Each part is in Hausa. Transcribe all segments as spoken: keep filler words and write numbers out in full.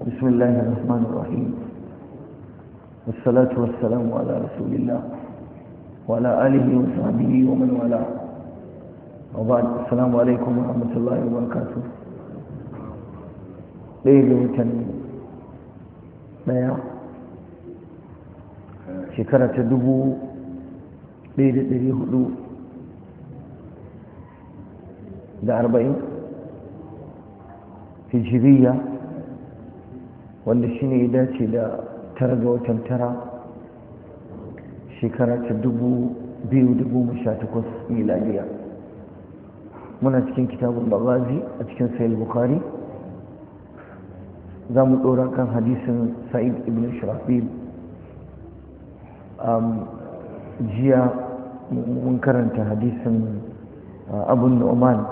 بسم الله الرحمن الرحيم والصلاة والسلام على رسول الله وعلى آله وصحبه ومن والاه وبعد السلام عليكم ورحمة الله وبركاته ليلة daya shekara ta dubu ɗaya da ɗari hudu da arba'in hijiriya wanda shi ne ya dace da tara ga watan tara shekara ta dubu biyu da goma sha takwas miladiya muna cikin kitabun magazi a cikin sahih bukhari za mu ɗora kan hadisin sa'id ibn shirafil jiya mun karanta hadisin abun nu'man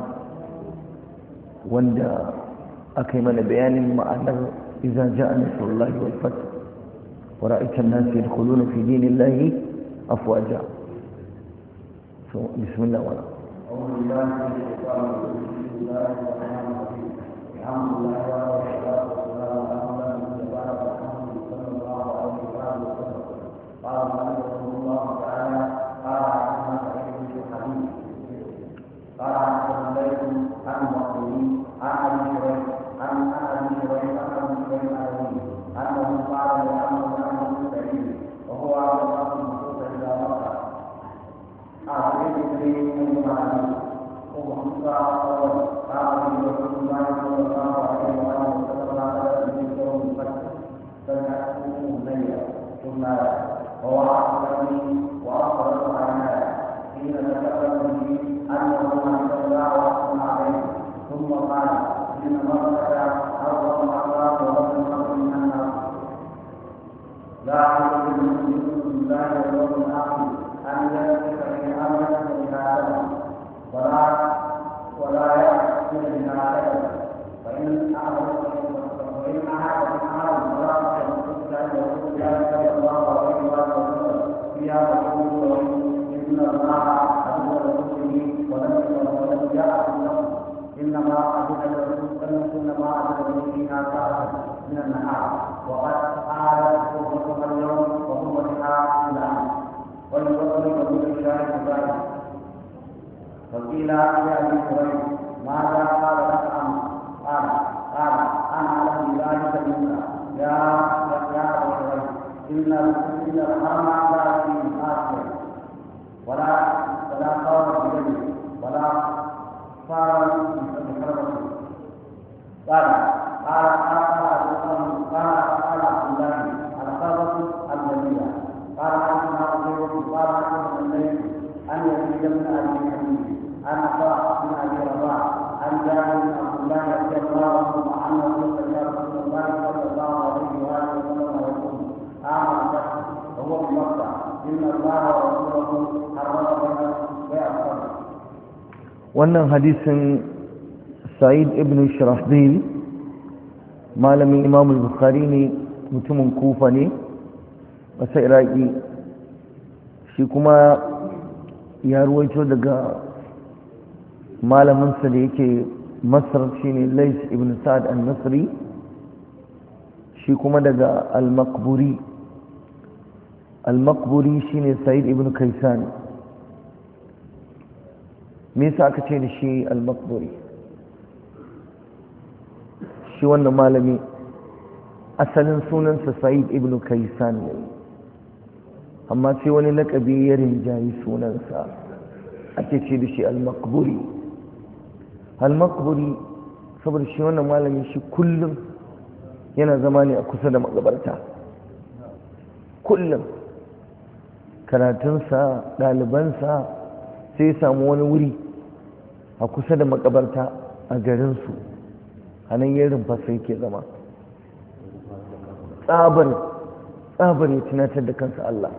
wanda aka yi mana bayanin ma'anar iza ja'a nasrullahi wal fath wa ra'aita an-nasa yadkhuluna fi dinillahi afwaja so bismillah wa a'udhu billahi minash shaitanir rajim alhamdulillah wannan hadisin sa'id ibn shirahbil malamin imam al-bukhari ne mutumin kufa ne wasa iraki shi kuma ya ruwaito daga malaminsa da yake masar shine lais ibn sa'ad al-nasri shi kuma daga al-maqburi al-maqburi shine sa'id ibn kaisan me yasa aka ce da shi al-maqburi shi wannan malami asalin sunansa sa'id ibn kaisan ne amma sai wani lakabi ya rinjayi sunansa ake ce da shi al-maqburi al-maqburi saboda shi wannan malami shi kullum yana zama ne a kusa da makabarta kullum karatunsa ɗalibansa sai ya samu wani wuri a kusa da makabarta a garinsu a nan yin rumfasa yake zama tsabar tsabar ya tunatar da kansa Allah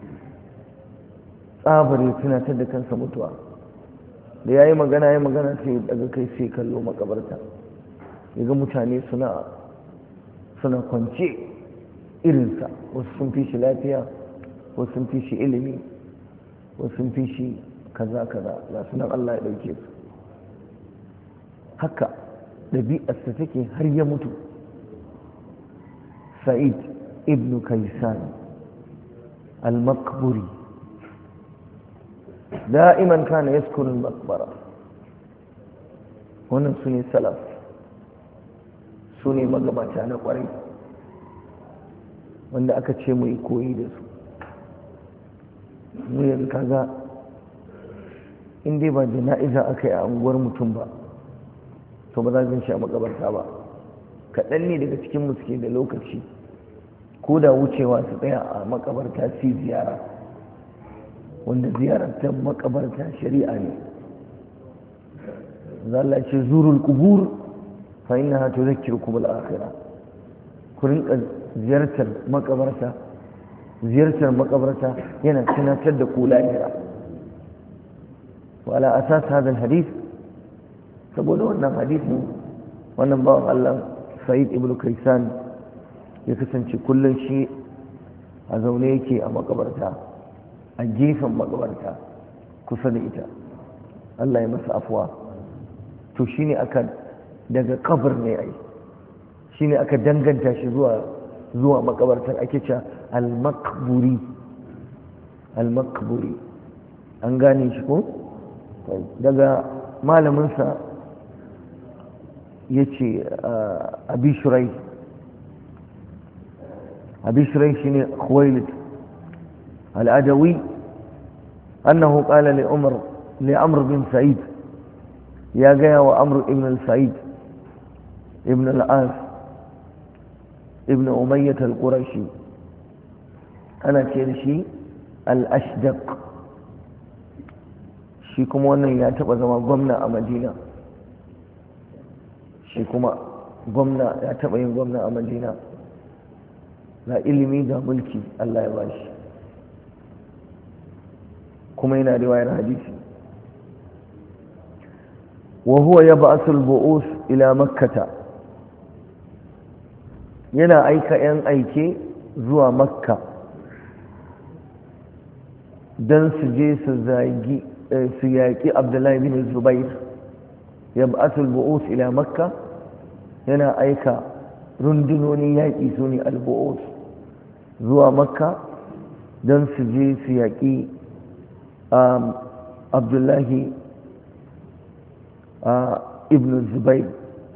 tsabar ya tunatar da kansa mutuwa da ya yi magana ya magana sai daga kai sai kallo makabarta ya ga mutane suna suna kwance irinsa wasu sun fi shi lafiya wasu sun fi shi ilimi wasu sun fi shi kaza kaza ga sunan Allah ya dauke su haka ɗabi'arsa take har ya mutu sa'id ibn kaysan al-maqburi da'iman kana yaskunu al-maqbara. wannan su ne salaf, su ne magabata na kwarai wanda aka ce mu yi koyi da su. mu yanzu kaga in dai ba jana'iza aka yi a unguwar mutum ba to ba za zan shi a makabarta ba. kaɗan ne daga cikin suke da lokaci ko da wucewa su tsaya a makabarta su ziyara, wanda ziyarar ta makabarta shari'a ne. zalla ce zurul qubur fa innaha tudhakkirukum al-akhirah. ku rinka ziyartar makabarta, ziyartar makabarta yana tunatar da ku lahira. wa ala asas hadha al-hadith, saboda wannan hadisi wannan bawan Allah Sa'id ibn Kaysan ya kasance kullum shi a zaune yake a makabarta, a gefen makabarta kusa da ita. Allah ya masa afuwa. to shine aka daga kabar ne ai shine aka danganta shi zuwa zuwa makabartar ake cewa al-maqburi al-maqburi an gane shi ko daga malamin sa yace abi shurai abi shurai shine khuwailid al-adawi annahu qala li umar li amr bin sa'id ya gaya wa amr ibn al-sa'id ibn al-as ibn umayyah al-qurashi ana ce da shi al-ashdaq. shi kuma wannan ya taba zama gwamna a madina shi kuma gwamna ya taba yin gwamna a madina na ilimi da mulki Allah ya bashi kuma yana riwayar hadisi. wa huwa yab'athu al-bu'us ila makkah, yana aika yan aike zuwa makka dan su je su zagi su yaki abdullahi bin zubair. yab'athu al-bu'us ila makkah, yana aika rundunonin yaƙi su ne al-bu'us zuwa makka dan su je su yaki abdullahi ibn zubair.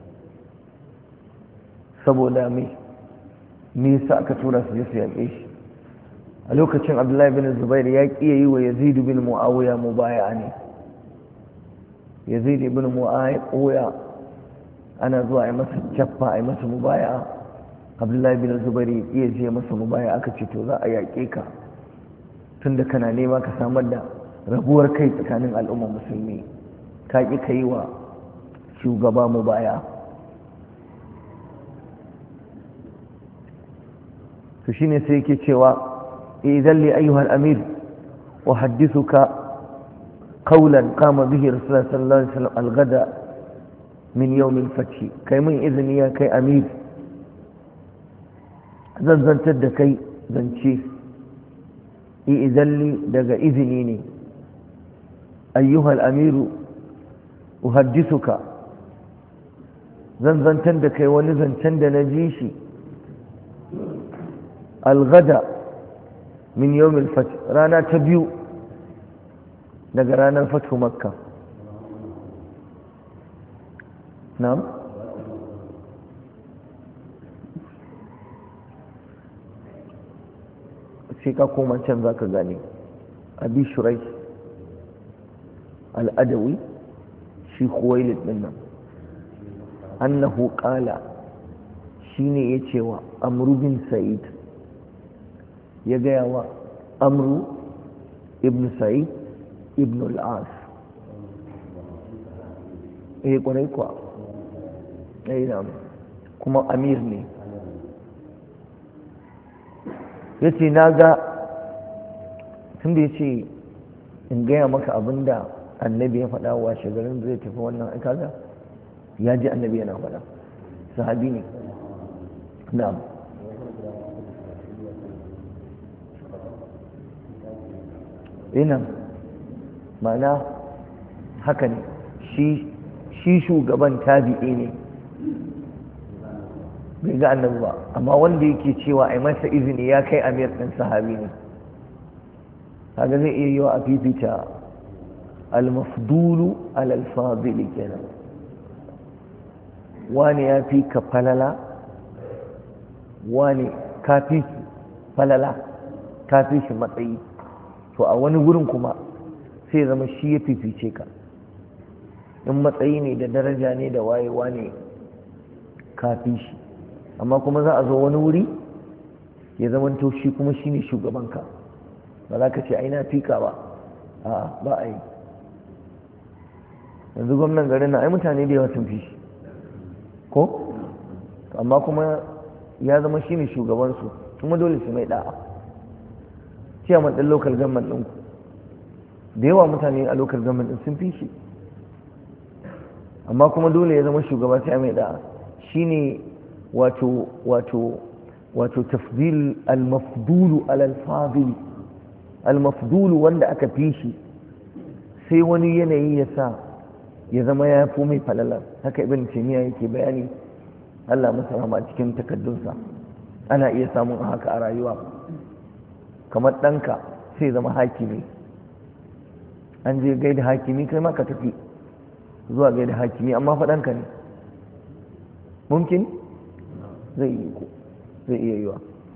saboda mai nisa aka tura su je su yaƙe shi a lokacin abdullahi bin zubair ya ƙi yi wa yazid bin mu'awiya mubaya ne. yazid bin mu'awiya ana zuwa a masa cappa a masa mubaya, abdullahi bin zubair ya ƙi je masa mubaya. aka ce to za a yaƙe ka tunda kana nema ka samar da rabuwar kai tsakanin al'ummar musulmi, ka ƙi ka yi wa shugaba mubaya. to shine sai yake cewa idan li ayyuhal amir wa haddithuka qawlan qama bihi rasulullah sallallahu alaihi wasallam al-ghada min yawm al-fath. kai mun izini ya kai amir, zan zantar da kai zance. idan li daga izini ne. ayyuhal amiru uhaddithuka, zan zantar da kai wani zancen da na ji shi al-ghada min yawm al-fath, rana ta biyu daga ranar fathu makka. na'am sai ka koma can zaka gane. abi shurai al-adawi shi khuwailid din nan annahu qala shine yace wa amru bin sa'id, ya gaya wa amru ibn sa'id ibn al-as. eh kwarai kuwa eh na kuma amir ne. yace naga tunda yace in gaya maka abinda annabi ya faɗa wa shagarin zai tafi wannan kaga ya ji annabi yana faɗa, sahabi ne. na'am ina ma'ana haka ne, shi shi shugaban tabi'i ne bai ga annabi ba, amma wanda yake cewa ai masa izini ya kai amir ɗin sahabi ne. kaga zai iya yi wa a fifita al-mafdulu al-fadili kenan. wani ya fi ka falala, wani ka fi falala, ka fi shi matsayi, to a wani gurin kuma sai zama shi ya fifice ka. in matsayi ne da daraja ne da wayewa ne ka fi shi, amma kuma za a zo wani wuri ya zamanto shi kuma shi ne shugabanka, ba za ka ce aina fika ba, a ba a yi. yanzu gwamnan garin na ai mutane da yawa sun fi shi ko, amma kuma ya zama shi ne shugabansu, kuma dole su mai da'a. ciyaman ɗin local government ɗinku da yawa mutane a local government ɗin sun fi shi, amma kuma dole ya zama shugaba sai mai da'a. shi ne wato wato wato tafdil al-mafdulu al-fadil. al-mafdulu wanda aka fi shi sai wani yanayi ya sa ya zama ya fi mai falalar. haka ibn taymiya yake bayani, Allah masa rahama cikin takaddunsa. ana iya samun haka a rayuwa, kamar ɗanka sai zama hakimi, an je gaida hakimi kai ma ka tafi zuwa gaida hakimi, amma fa ɗanka ne. mumkin zai yi ko zai iya yiwa,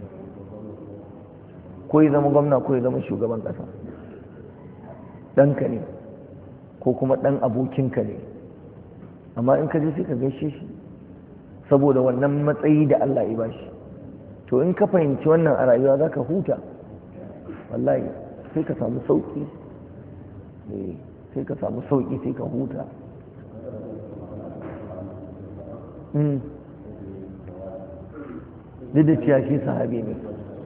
ko ya zama gwamna ko ya zama shugaban ƙasa, ɗanka ne ko kuma ɗan abokinka ne, amma in ka je sai ka gaishe shi saboda wannan matsayi da Allah ya bashi. to in ka fahimci wannan a rayuwa za ka huta, wallahi sai ka samu sauƙi, sai ka samu sauƙi sai ka huta. duk da cewa shi sahabi ne,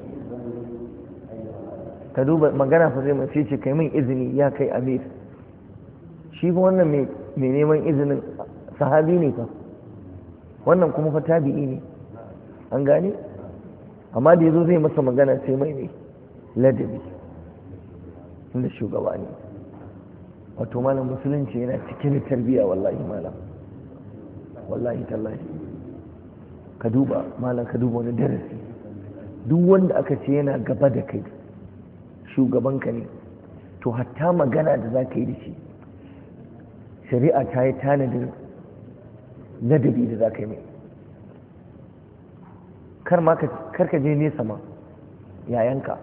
ka duba magana fa zai mace ce kai min izini ya kai amir. shi fa wannan mai neman izinin sahabi ne fa, wannan kuma fa tabi'i ne, an gane. amma da yazo zai masa magana sai mai ne ladabi, inda shugaba ne. wato malam musulunci yana cikin tarbiyya, wallahi malam, wallahi tallahi. ka duba malam, ka duba wani darasi. duk wanda aka ce yana gaba da kai shugabanka ne, to hatta magana da za ka yi da shi shari'a ta yi tanadin ladabi da za ka yi mai. kar ka je nesa ma yayanka,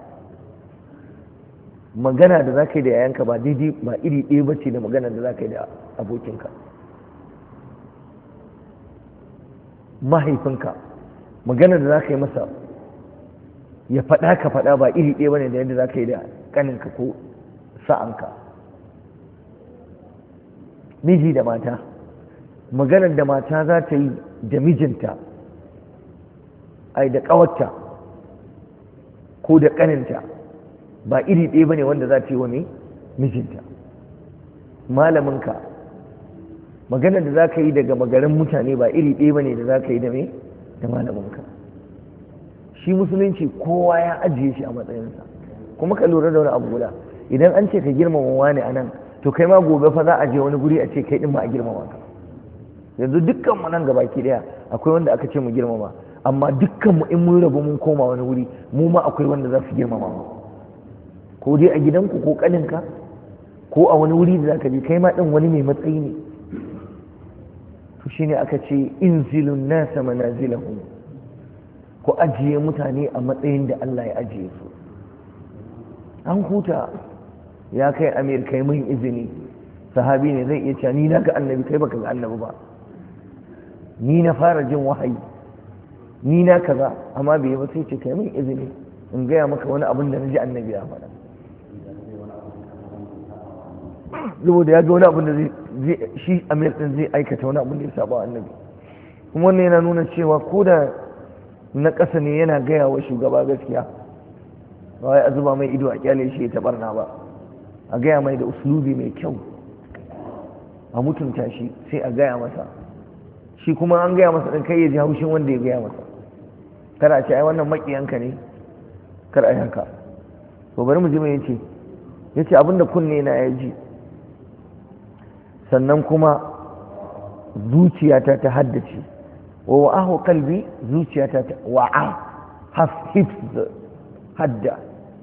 magana da za ka yi da yayanka ba daidai ba iri ɗaya ba ce da magana da za ka yi da abokinka. mahaifinka magana da za ka yi masa ya faɗa ka faɗa ba iri ɗaya ba ne da yadda za ka yi da ƙaninka ko sa'anka. miji da mata, maganar da mata za ta yi da mijinta ai da ƙawarta ko da ƙaninta ba iri ɗaya ba ne wanda za ta yi wa mai mijinta. malaminka maganar da za ka yi daga magarin mutane ba iri ɗaya ba ne da za ka yi da mai da malaminka. shi musulunci kowa ya ajiye shi a matsayinsa. kuma ka lura da wani abu guda, idan an ce ka girmama wani a nan, to kai ma gobe fa za a je wani guri a ce kai din ma a girmama ka. yanzu dukkan mu nan gabaki daya akwai wanda aka ce mu girmama, amma dukkan mu in mun rabu mun koma wani wuri, mu ma akwai wanda za su girmama mu, ko dai a gidanku ko kaninka ko a wani wuri da zaka je kai ma din wani mai matsayi ne. to shine aka ce inzilun nasa manazilahum, ko ajiye mutane a matsayin da Allah ya ajiye su. an huta. ya kai amir kai mun izini, sahabi ne zai iya cewa ni na ga annabi kai baka ga annabi ba, ni na fara jin wahayi, ni na kaza, amma bai yi ba sai ce kai mun izini in gaya maka wani abin da na ji annabi ya faɗa. saboda ya ga wani abin da zai shi amir din zai aikata wani abin da ya saba annabi. kuma wannan yana nuna cewa ko da na ƙasa ne yana gaya wa shugaba gaskiya, ba wai a zuba mai ido a kyale shi ya tabarna ba, a gaya mai da uslubi mai kyau, a mutunta shi sai a gaya masa. shi kuma an gaya masa ɗin kai ya ji haushin wanda ya gaya masa, kada a ce ai wannan maƙiyanka ne, kar a yanka. to bari mu ji mai yace yace abinda kunne na ya ji, sannan kuma zuciyata ta haddace, wa wa'ahu qalbi zuciyata wa'a hifz hadda.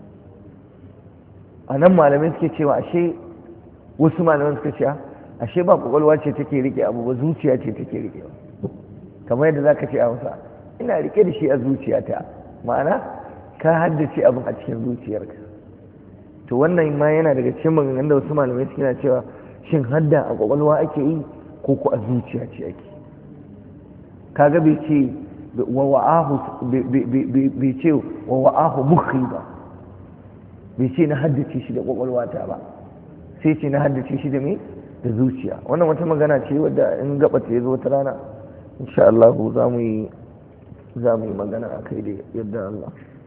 anan malamai suke cewa ashe wasu malamai suka ce ashe ba kwakwalwa ce take rike abu ba, zuciya ce take rike, kamar yadda zaka ce a Hausa ina rike da shi a zuciyata, ma'ana ka haddace abin a cikin zuciyarka. to wannan ma yana daga cikin maganganun da wasu malamai suke cewa shin hadda a kwakwalwa ake yi ko ko a zuciya ce ake. kaga bai ce wa wa'ahu bai ce wa wa'ahu mukhi ba, bai ce na haddace shi da kwakwalwata ba, sai ce na haddace shi da me da zuciya. wannan wata magana ce wadda in gaba ta yazo wata rana insha Allah za mu yi za mu yi magana akai da yadda Allah.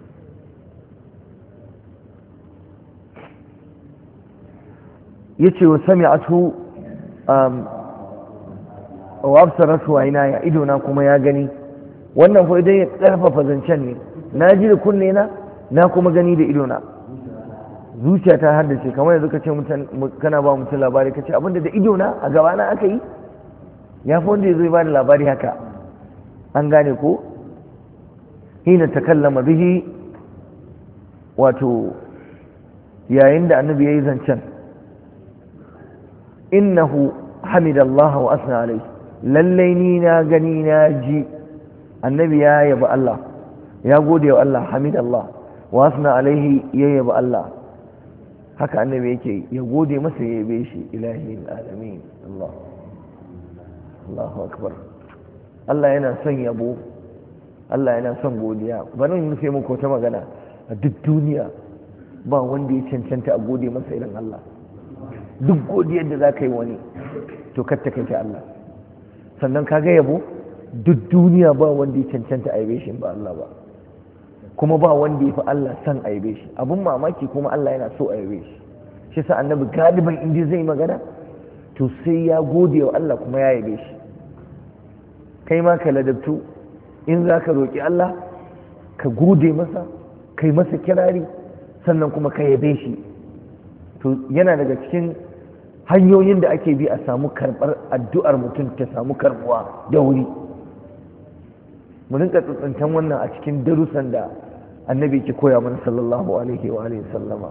yace wa sami'atu um wa absaratu aynaya, idona kuma ya gani. wannan fa idan ya karfafa zancen ne, na ji da kunne na na kuma gani da idona. zuciya ta haddace, kamar yanzu ka ce kana ba mutum labari ka ce abinda da idona a gabana aka yi, ya fi wanda ya zo ba da labari haka. an gane ko? hina takallama bihi, wato yayin da annabi ya yi zancen. innahu hamidallaha wa asna alai, lallai ni na gani na ji annabi ya yaba Allah, ya gode wa Allah, hamidallah wa asna alaihi, ya yaba Allah. haka annabi yake ya gode masa, ya yabe shi, ilahi alamin. Allah Allahu akbar. Allah yana son yabo, Allah yana son godiya. bari mu nufe muku ta magana, a duk duniya ba wanda ya cancanta a gode masa irin Allah. duk godiyar da za ka yi wani to katta kai ta Allah. sannan ka ga yabo, duk duniya ba wanda ya cancanta a yabe shi ba Allah ba, kuma ba wanda ya fi Allah san a yabe shi. abun mamaki kuma Allah yana so a yabe shi. shi sa annabi galiban inda zai magana to sai ya gode wa Allah kuma ya yabe shi. kai ma ka ladabtu, in za ka roƙi Allah ka gode masa, kai masa kirari, sannan kuma ka yabe shi. to yana daga cikin hanyoyin da ake bi a samu karɓar addu'ar mutum ta samu karɓuwa da wuri. mu rinka tsantsantan wannan a cikin darussan da annabi ke koya mana sallallahu alaihi wa alihi sallama.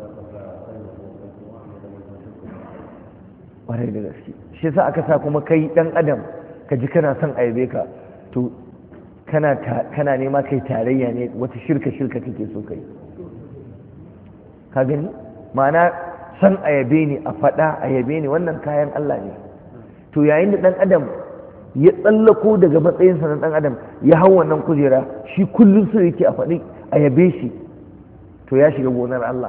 ƙwarai da gaske. shi yasa aka sa kuma kai ɗan adam ka ji kana son aibe ka, to kana kana nema kai tarayya ne, wata shirka shirka kake so kai. ka gani ma'ana san ayabe ne, a faɗa ayabe ne, wannan kayan Allah ne. to yayin da ɗan adam ya tsallako daga matsayinsa na ɗan adam ya hau wannan kujera, shi kullum so yake a faɗi a yabe shi, to ya shiga gonar Allah.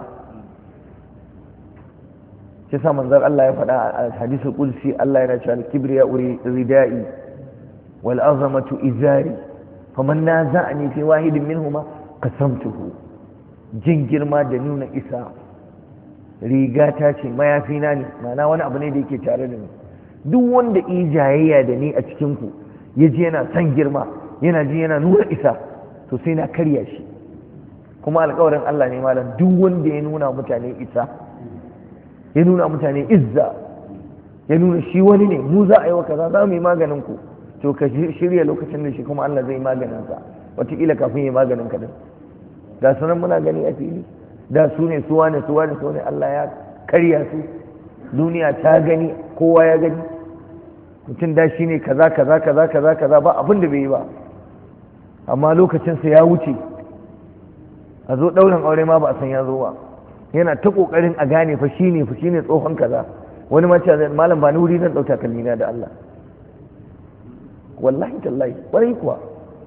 shi sa manzon Allah ya faɗa a hadisul qudsi, Allah yana cewa al-kibriya ridai wal azamatu izari faman naza'ani fi wahidin minhuma qasamtuhu. jin girma da nuna isa rigata ce, mayafina ne, ma'ana wani abu ne da yake tare da ni. duk wanda yi jayayya da ni a cikinku ya ji yana son girma, yana ji yana nuna isa, to sai na karya shi. kuma alƙawarin Allah ne malam, duk wanda ya nuna mutane isa, ya nuna mutane izza, ya nuna shi wani ne, mu za a yi wa kaza, za mu yi maganin ku, to ka shirya lokacin da shi kuma Allah zai maganin sa, wataƙila kafin ya maganin ka din. ga sunan muna gani a fili, da su ne suwa ne suwa ne suwa ne, Allah ya karya su, duniya ta gani, kowa ya gani. mutum da shi ne kaza kaza kaza kaza kaza ba abin da bai yi ba, amma lokacinsa ya wuce. a zo ɗaurin aure ma ba a san ya zo ba, yana ta ƙoƙarin a gane fa shi ne fa shi ne tsohon kaza. wani ma ce malam ba ni wuri zan ɗauka kallina da Allah. wallahi tallahi ƙwarai kuwa.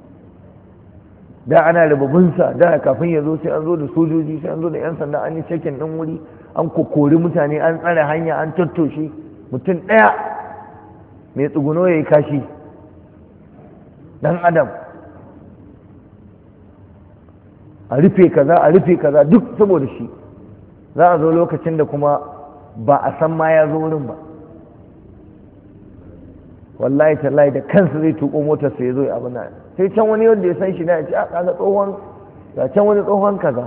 da ana rububinsa, da kafin ya zo sai an zo da sojoji, sai an zo da 'yan sanda, an yi cekin ɗin wuri, an kokori mutane, an tsare hanya, an tattoshe. mutum ɗaya mai tsuguno ya yi kashi, ɗan adam, a rufe kaza a rufe kaza duk saboda shi. za a zo lokacin da kuma ba a san ma ya zo wurin ba. wallahi tallahi da kansa zai tuko motar sai ya zo ya abin nan, sai can wani wanda ya san shi na ya ce a kaga tsohon, ga can wani tsohon kaza.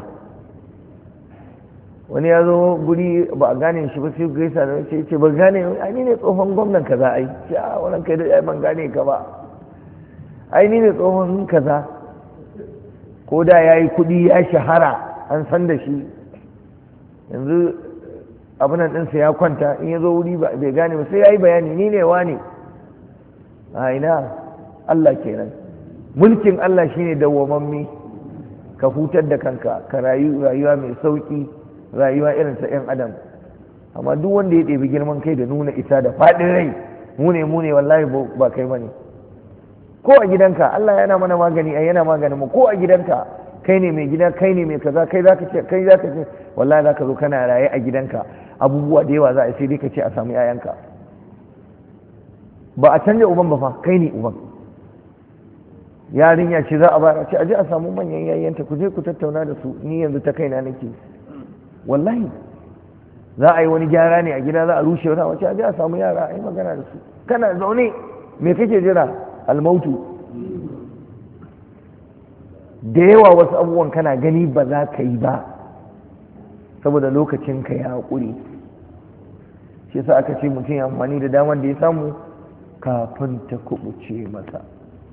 wani ya zo guri ba a gane shi ba, sai gaisa da ce ce ba gane ai ni ne tsohon gwamnan kaza ai ce a wannan kai da ai ban gane ka ba. ai ni ne tsohon kaza, ko da ya yi kuɗi ya shahara an san da shi, yanzu abinan ɗinsa ya kwanta, in ya zo wuri bai gane ba sai ya yi bayani ni ne wa ne. A ina Allah kenan, mulkin Allah shine dawwamammi, ka hutar da kanka, ka rayu rayuwa mai sauki, rayuwa irin ta 'yan adam. Amma duk wanda ya ɗebi girman kai da nuna isa da faɗin rai, mu ne mu ne wallahi ba kai bane. Ko a gidanka Allah yana mana magani, ai yana maganin mu. Ko a gidanka kai ne mai gida, kai ne mai kaza, kai zaka ce kai zaka ce wallahi zaka zo kana raye a gidanka abubuwa da yawa za a sai dai ka ce a samu yayanka. Ba a canja uban ba fa, kai ne uban. Yarinya ce za a ba a ce aje a samu manyan yayyanta ku je ku tattauna da su, ni yanzu ta kaina nake. Wallahi za a yi wani gyara ne a gida, za a rushe wata wace aje a samu yara a yi magana da su. Kana zaune me kake jira? Almautu. Da yawa wasu abubuwan kana gani ba za ka yi ba saboda lokacin ka ya haƙuri. shi yasa aka ce mutum ya amfani da damar da ya samu kafin ta kubuce masa.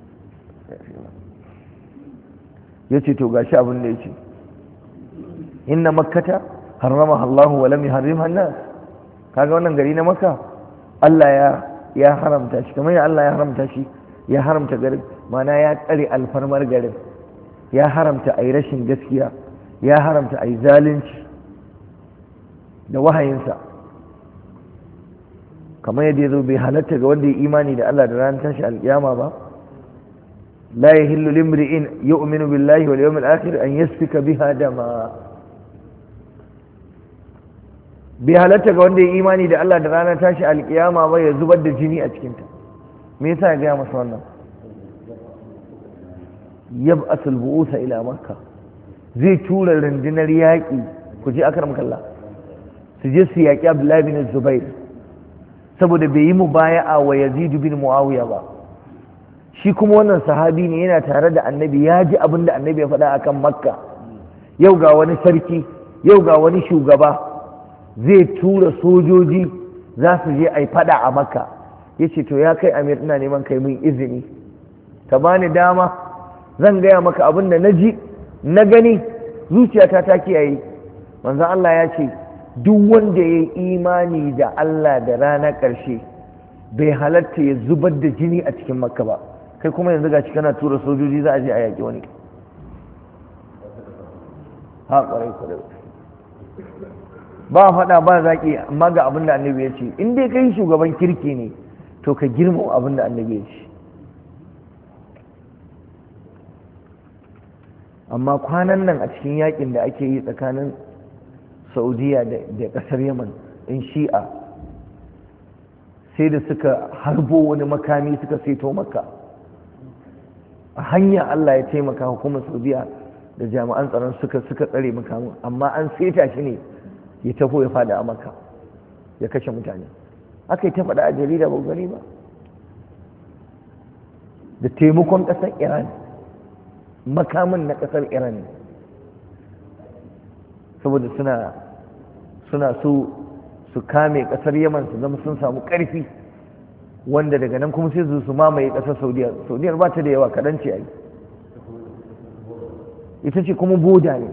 ya ce to gashi abin da ya ce, inna makkata harrama Allahu wa lam yuharrimha an-nas. kaga wannan gari na Makka Allah ya ya haramta shi, kamar ya Allah ya haramta shi, ya haramta garin, mana ya tsare alfarmar garin, ya haramta ai rashin gaskiya, ya haramta ai zalunci da wahayinsa, kamar yadda ya zo bai halatta ga wanda ya imani da Allah da ranar tashi alƙiyama ba. la yahillu limri'in yu'minu billahi wal yawmil akhir an yasfika biha dama. bai halatta ga wanda ya imani da Allah da ranar tashi alƙiyama ba ya zubar da jini a cikinta. me yasa ya gaya masa wannan? yab'asul bu'usa ila makka, zai tura rundunar yaƙi, ku je akram kallah, su je su yaƙi Abdullahi bin Zubair saboda bai yi mubaya'a wa Yazid bin Muawiya ba. shi kuma wannan sahabi ne, yana tare da annabi, ya ji abin da annabi ya faɗa akan makka. yau ga wani sarki, yau ga wani shugaba zai tura sojoji za su je a yi faɗa a makka. ya ce to ya kai amir, ina neman kai min izini, ka bani dama, zan gaya maka abin da na ji na gani, zuciyata ta kiyaye. manzon Allah ya ce duk wanda ya yi imani da Allah da ranar ƙarshe bai halatta ya zubar da jini a cikin makka ba. kai kuma yanzu ga kana tura sojoji za a je a yaƙi wani. ha ƙwarai ƙwarai ba faɗa ba zaƙi, amma ga abin da annabi ya ce in dai kai shugaban kirki ne to ka girma abin da annabi ya ce. amma kwanan nan a cikin yaƙin da ake yi tsakanin saudiya da ƙasar yaman in shi'a, sai da suka harbo wani makami suka saito maka a hanya. Allah ya taimaka hukumar saudiya da jami'an tsaron suka suka tsare makamin, amma an saita shi ne ya taho ya fada a maka ya kashe mutane. aka yi ta faɗa a jarida ba gani ba, da taimakon ƙasar iran, makamin na ƙasar iran ne, saboda suna suna so su kame ƙasar yaman su zama sun samu ƙarfi, wanda daga nan kuma sai su su mamaye ƙasar saudiya. saudiyar ba ta da yawa, kaɗan ce a yi, ita ce kuma boda ne,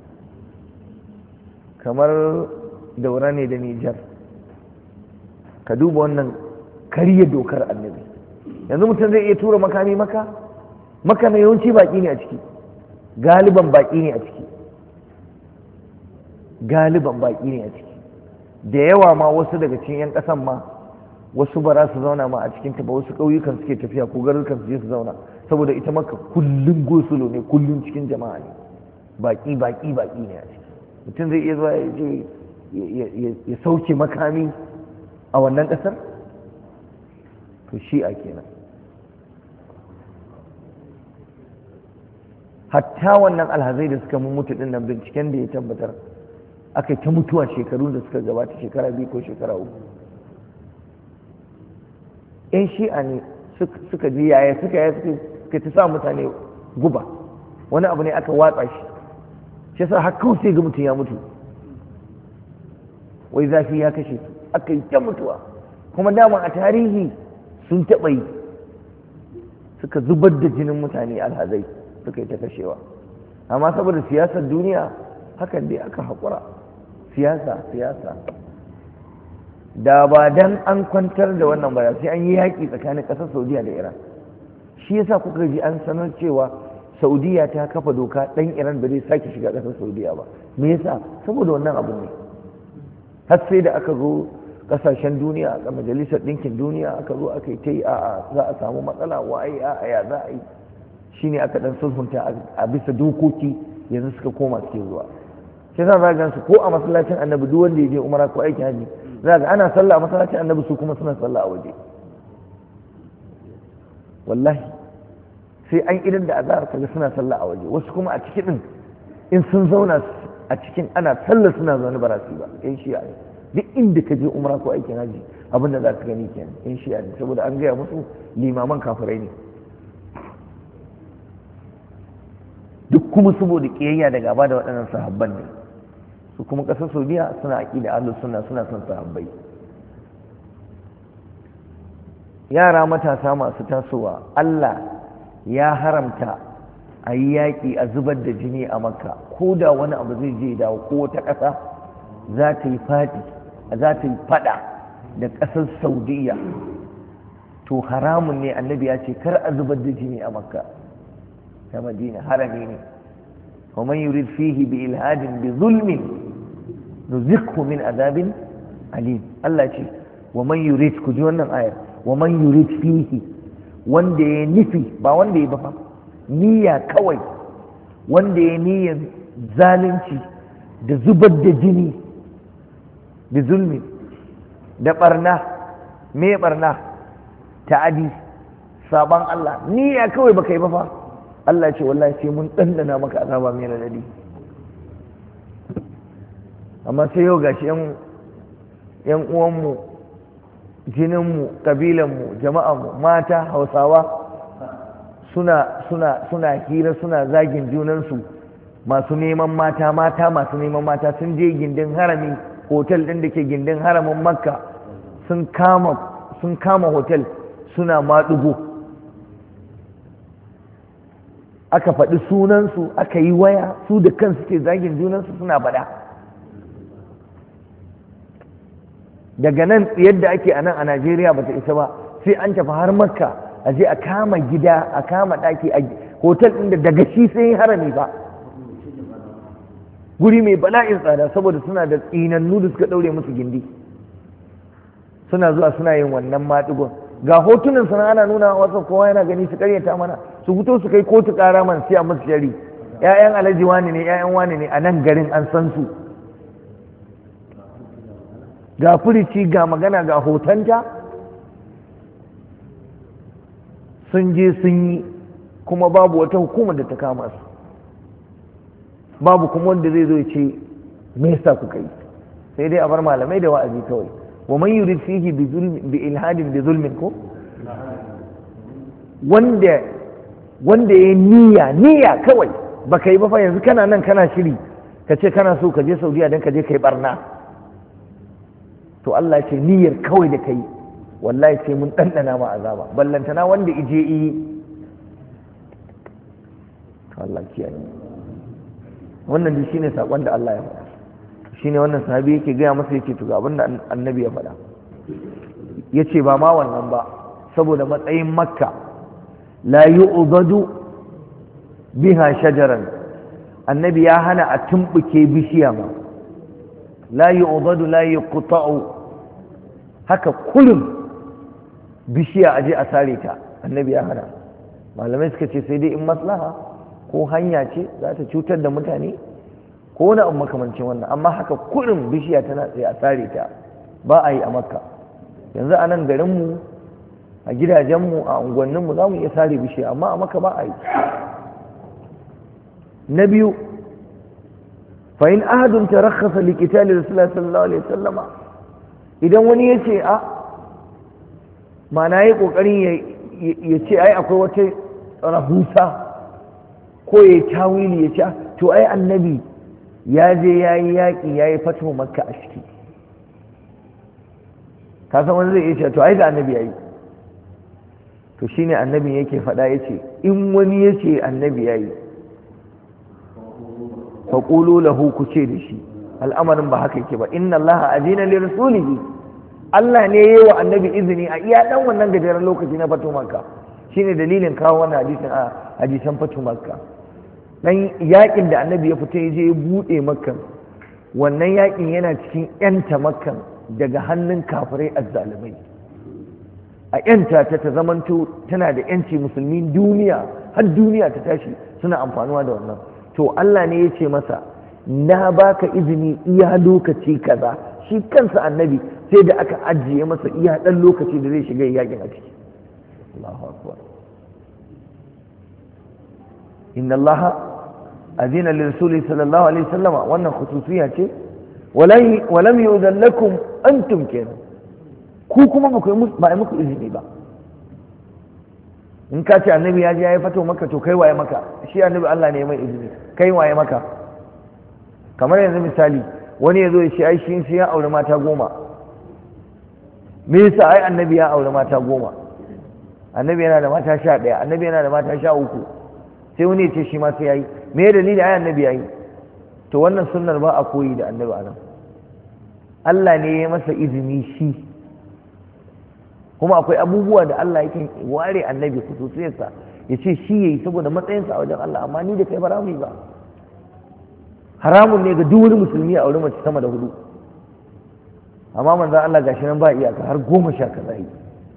kamar daura ne da nijar. ka duba wannan karya dokar annabi. yanzu mutum zai iya tura makami maka maka mai yawanci baƙi ne a ciki, galiban baƙi ne a ciki, galiban baƙi ne a ciki. da yawa ma wasu daga cikin 'yan ƙasan ma wasu ba za su zauna ma a cikin ta ba, wasu ƙauyukan suke tafiya ko garurukan su je su zauna, saboda ita maka kullum gosulo ne, kullum cikin jama'a ne, baƙi baƙi baƙi ne a ciki. mutum zai iya zuwa ya je ya sauke makami a wannan ƙasar. to shi'a kenan. hatta wannan alhazai da suka mutu din nan, binciken da ya tabbatar aka ta mutuwa shekaru da suka gabata, shekara biyu ko shekara uku. yan shi'a ne suka ji yaya suka yaya suka ta sa mutane guba, wani abu ne aka watsa shi, shi yasa har kawai sai ga mutum ya mutu, wai zafi ya kashe su, aka yi ta mutuwa. kuma dama a tarihi sun taɓa yi suka zubar da jinin mutane alhazai suka yi ta kashewa. Amma saboda siyasar duniya hakan dai aka haƙura, siyasa siyasa da ba dan an kwantar da wannan ba sai an yi yaƙi tsakanin ƙasar Saudiya da Iran. Shi yasa kuka ji an sanar cewa Saudiya ta kafa doka ɗan Iran ba zai sake shiga ƙasar Saudiya ba. Me yasa? Saboda wannan abu ne. Har sai da aka zo ƙasashen duniya a majalisar ɗinkin duniya aka zo aka yi ta yi a za a samu matsala wa ai a ya za a yi, shine aka ɗan sulhunta a bisa dokoki yanzu suka koma suke zuwa. Shi yasa za ga su ko a masallacin Annabi duk wanda ya je umara ko aikin haji za ga ana sallah a masallacin Annabi su kuma suna sallah a waje. Wallahi sai an idan da azhar kaga suna sallah a waje, wasu kuma a cikin din in sun zauna a cikin ana sallah suna zaune ba rasu ba. In shi'a ne duk inda ka je umra ko aikin haji abinda za ka gani kenan. In shi'a ne saboda an gaya musu limaman kafirai ne, duk kuma saboda kiyayya da gaba da waɗannan sahabban ne. Su kuma ƙasar Saudiya suna aqida ahlus sunna, suna son sahabbai. Yara matasa masu tasowa Allah ya haramta a yi yaƙi a zubar da jini a Makka, ko da wani abu zai je dawo ko wata ƙasa za ta yi faɗi za ta yi faɗa da ƙasar Saudiya, to haramun ne. Annabi ya ce kar a zubar da jini a Makka ta Madina, harami ne. wa man yurid fihi bi ilhadin bi zulmin nuzikhu min azabin alim. Allah ce wa man yurid, ku ji wannan ayar, wa man yurid fihi, wanda ya nufi ba wanda ya ba fa, niyya kawai, wanda ya niyyar zalunci da zubar da jini da zulmi da barna. me barna? ta'adi, saban Allah, niyya kawai baka yi ba fa, Allah ce wallahi sai mun dandana maka azaba mai radadi. amma sai yau gashi yan yan uwanmu, jininmu, kabilanmu, jama'anmu, mata Hausawa suna suna suna hira, suna zagin junansu, masu neman mata mata masu neman mata sun je gindin harami, hotel ɗin da ke gindin haramin Makka, sun kama sun kama hotel suna maɗugo. Aka faɗi sunansu, aka yi waya, su da kansu ke zagin junansu suna faɗa. Daga nan yadda ake a nan a Najeriya bata isa ba, sai an tafi har Makka a je a kama gida, a kama ɗaki a hotel ɗin da daga shi sai harami ba, guri mai bala'in tsada saboda suna da tsinannu da suka ɗaure musu gindi, suna zuwa suna yin wannan maɗigon. Ga hotunan sana ana nuna wasu, kowa yana gani, su karyata mana, su fito su kai kotu ƙara man sai a musu shari. ƴaƴan alhaji wani ne, ƴaƴan wani ne, a nan garin an san su, ga furici, ga magana, ga hotonta, sun je sun yi, kuma babu wata hukumar da ta kama su, babu kuma wanda zai zo ya ce me yasa kuka yi, sai dai a bar malamai da wa'azi kawai. wa man yurid fihi bi zulmin bi ilhadin bi zulmin, ko wanda wanda ya niyya niyya kawai baka yi ba fa, yanzu kana nan kana shiri ka ce kana so ka je Saudiya dan ka je kai barna, to Allah ce niyyar kawai da kai wallahi sai mun ɗanɗana ma azaba, ballantana wanda ije yi. Allah kiyaye. Wannan dai shine sakon da Allah ya faɗa, shine wannan sahabi yake gaya masa, yake to ga abin da annabi ya faɗa. Yace ba ma wannan ba, saboda matsayin Makka la yu'dadu biha shajaran, annabi ya hana a tumbuke bishiya ma, la yu'dadu la yuqta'u, haka kullum bishiya aje a sare ta, annabi ya hana. Malamai suka ce sai dai in maslaha ko hanya ce za ta cutar da mutane ko wani abu makamancin wannan, amma haka kullum bishiya tana tsaye a sare ta ba a yi a Makka. Yanzu a nan garinmu, a gidajenmu, a unguwanninmu za mu iya sare bishiya, amma a Makka ba a yi. Na biyu, fa in ahadun tarakhasa li qitali Rasulullahi sallallahu alaihi wasallama, idan wani ya ce a mana yi ƙoƙarin ya ce ai akwai wata rahusa ko ya yi tawili ya ce to ai annabi ya je ya yi yaƙi ya yi fatawa Makka a ciki, kasan wani zai iya ce to ai ga annabi ya yi, to shine annabi yake faɗa yace in wani yace annabi yayi fa qulu lahu ku ce da shi al'amarin ba haka yake ba inna allaha azina li rasulihi Allah ne yayi wa annabi izini a iya dan wannan gajeren lokaci na fatu makka shine dalilin kawo wannan hadisin a hadisan fatu makka dan yakin da annabi ya fita ya je ya bude makka wannan yakin yana cikin yanta makka daga hannun kafirai azzalimai a yanta ta ta zamanto tana da yanci musulmin duniya har duniya ta tashi suna amfanuwa da wannan to Allah ne ya ce masa na baka izini iya lokaci kaza shi kansa annabi sai da aka ajiye masa iya dan lokaci da zai shiga yakin a ciki Allahu akbar inna Allah azina lirasuli sallallahu alaihi wasallam wannan khususiyya ce walai walam yu'zan lakum antum kenan ku kuma ba ku ba muku izini ba in ka ce annabi ya je ya yi fato maka to kai waye maka shi annabi Allah ne ya mai izini kai waye maka kamar yanzu misali wani ya zo ya ce ai shi sai ya aure mata goma me yasa ai annabi ya aure mata goma annabi yana da mata sha ɗaya annabi yana da mata sha uku sai wani ya ce shi ma sai ya yi me ya dalili ai annabi ya yi to wannan sunnar ba a koyi da annabi anan Allah ne ya masa izini shi kuma akwai abubuwa da Allah yake ware annabi kususiyarsa ya ce shi yayi saboda matsayinsa a wajen Allah amma ni da kai ba za mu yi ba haramun ne ga duk wani musulmi a wurin mace sama da hudu amma manzon Allah gashi nan ba iyaka har goma sha kaza yi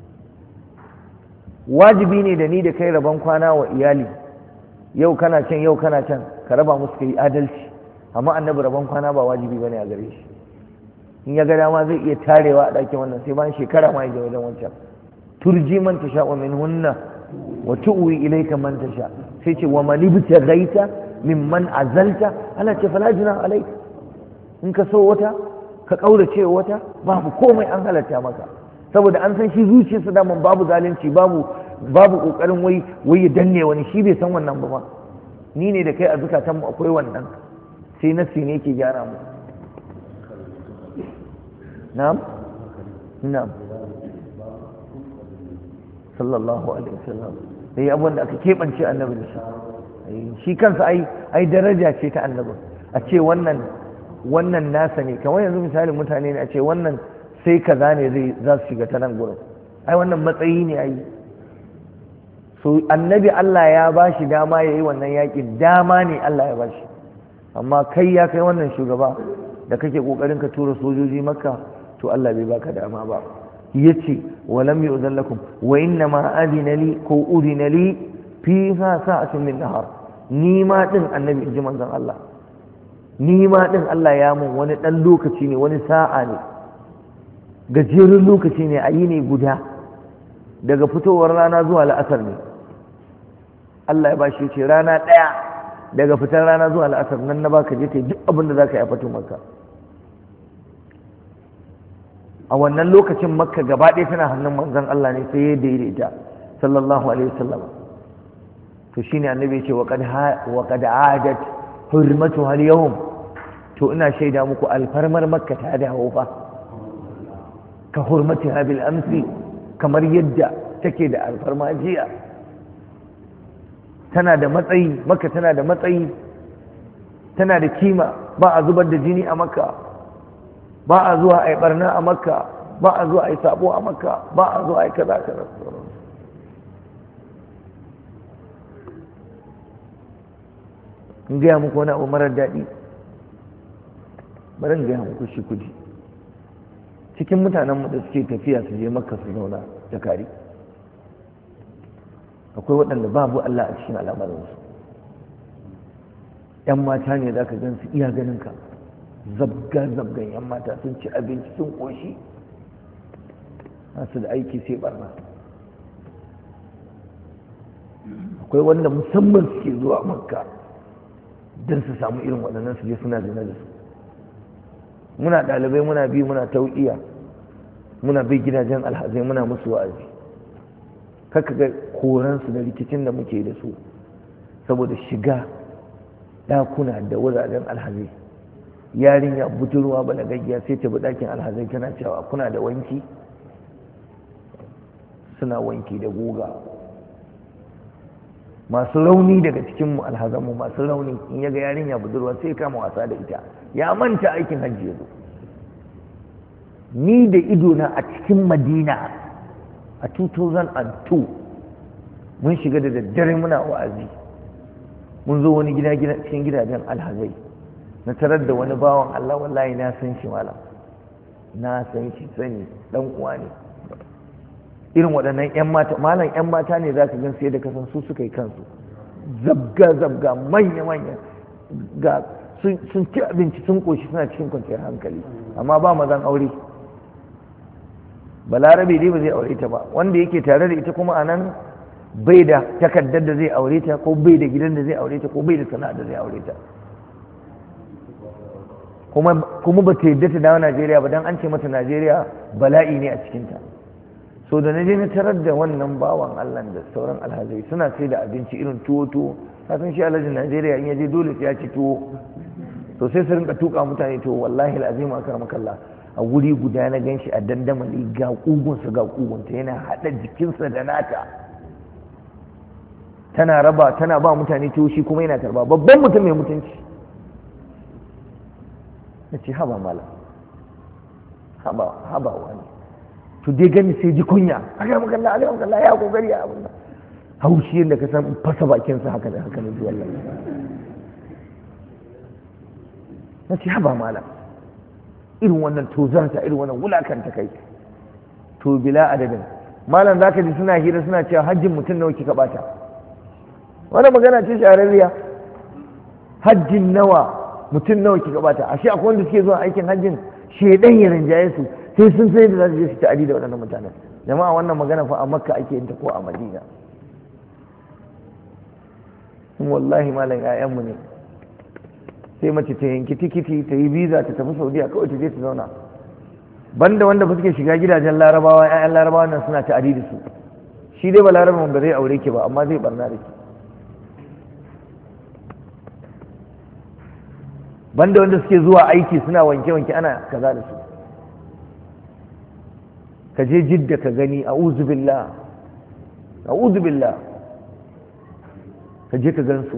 wajibi ne da ni da kai rabon kwana wa iyali yau kana can yau kana can ka raba musu kai adalci amma annabi rabon kwana ba wajibi bane a gare shi in ya ga dama zai iya tarewa a ɗakin wannan sai bayan shekara ma ya je wajen wancan turji man tasha wa min hunna wa tu'wi ilayka man tasha sai ce wa man ibtaghaita mimman azalta ala ce fala juna alayk in ka so wata ka kaurace wata babu komai an halatta maka saboda an san shi zuciyarsa da mun babu zalunci babu babu kokarin wai wai ya danne wani shi bai san wannan ba ma ni ne da kai a zukatan mu akwai wannan sai nafsi ne yake gyara mu na'am na'am sallallahu alaihi wasallam dai abin da aka kebance annabi da shi shi kansa ai ai daraja ce ta annabi a ce wannan wannan nasa ne kamar yanzu misalin mutane ne a ce wannan sai kaza ne zai za su shiga ta nan gurin ai wannan matsayi ne ai so annabi Allah ya bashi dama yayi wannan yakin dama ne Allah ya bashi amma kai ya kai wannan shugaba da kake kokarin ka tura sojoji makka to Allah bai baka dama ba yace walam yu'zan lakum wa inna ma adina li ko udina li fiha sa'atun min nahar ni ma din annabi inji manzon Allah ni ma din Allah ya mun wani dan lokaci ne wani sa'a ne gajeren lokaci ne a yi ne guda daga fitowar rana zuwa la'asar ne Allah ya bashi ce rana daya daga fitar rana zuwa la'asar nan na baka je kai duk abin da zaka yi a fito makka a wannan lokacin makka gaba ɗaya tana hannun manzon Allah ne sai ya daidaita sallallahu alaihi wasallam to shine annabi ya ce wa qad wa qad adat hurmatuha al-yawm to ina shaida muku alfarmar makka ta dawo fa ka hurmatiha bil amsi kamar yadda take da alfarma jiya tana da matsayi makka tana da matsayi tana da kima ba a zubar da jini a makka ba a zuwa a yi barna a makka ba a zuwa a yi sabo a makka ba a zuwa a yi kaza kaza in gaya muku wani abu marar daɗi bari in gaya muku shi kuji cikin mutanenmu da suke tafiya su je makka su zauna da kari akwai waɗanda babu Allah a cikin al'amarinsu ‘yan mata ne za ka gan su iya ganinka zabga-zabgan ‘yan mata sun ci abinci sun ƙoshi nasu da aiki sai barna akwai wanda musamman suke zuwa makka don su samu irin waɗannan su je suna zina da su muna ɗalibai muna bi muna tau'iya muna bai gidajen alhazai muna musu wa'azi kaka ga koransu da rikicin da muke da su saboda shiga ɗakuna da wuraren alhazai yarinya budurwa balagaggiya sai ta bi ɗakin alhazai tana cewa kuna da wanki suna wanki da guga masu rauni daga cikinmu alhazanmu masu rauni in ya ga yarinya budurwa sai kama wasa da ita ya manta aikin hajji ya zo. Ni da idona a cikin Madina a two thousand two mun shiga da daddare muna wa'azi, mun zo wani gida cikin gidajen alhazai, na tarar da wani bawan Allah, wallahi na san shi malam, na san shi sani, dan uwa ne. Irin waɗannan 'yan mata malam 'yan mata ne za ka gan sai da kasan su suka yi kansu, zabga zabga manya manya, ga sun ci abinci sun koshi suna cikin kwanciyar hankali, amma ba mazan aure. Balarabe dai ba zai aure ta ba, wanda yake tare da ita kuma anan bai da takardar da zai aure ta, ko bai da gidan da zai aure ta, ko bai da sana'ar da zai aure ta, kuma kuma ba ta yadda ta dawo Najeriya ba, dan an ce mata Najeriya bala'i ne a cikinta. So da na je na tarar da wannan bawan Allah da sauran alhazai suna sai da abinci irin tuwo tuwo, ka san shi alhajin Najeriya in ya je dole sai ya ci tuwo, to sai su rinka tuka mutane tuwo. Wallahi alazim akramakallah, a wuri guda na ganshi a dandamali, ga kugunsa ga kugunta yana hada jikinsa da nata, tana raba tana ba mutane tuwo, shi kuma yana karba. Babban mutum mai mutunci. na ce haba malam, haba haba wani, to dai gani sai ji kunya, aka maka Allah alaihi wasallam ya kokari ya abun nan, haushi yadda ka san fasa bakin sa haka da haka ne ji wallahi. na ce haba malam, irin wannan tozarta, irin wannan wulakanta kai, to bila adadin malam zaka ji suna hira suna cewa hajjin mutum nawa kika bata. wannan magana ce shahararriya, hajjin nawa mutum nawa kika bata. ashe akwai wanda suke zuwa aikin hajjin shedan ya rinjaye su, sai sun sai da za su je su ta'adi da waɗannan mutanen. jama'a wannan magana fa a Makka ake yin ta ko a Madina. wallahi malam ƴaƴanmu ne, sai mace ta yanki tikiti ta yi visa ta tafi Saudiya kawai ta je ta zauna, banda wanda ba suke shiga gidajen Larabawa, ƴaƴan Larabawa nan suna ta'adi da su. shi dai ba Larabawan ba zai aure ki ba, amma zai barna da ki. banda wanda suke zuwa aiki suna wanke-wanke ana kaza da su. ka je Jidda ka gani, a'udhu billah a'udhu billah, ka je ka gansu.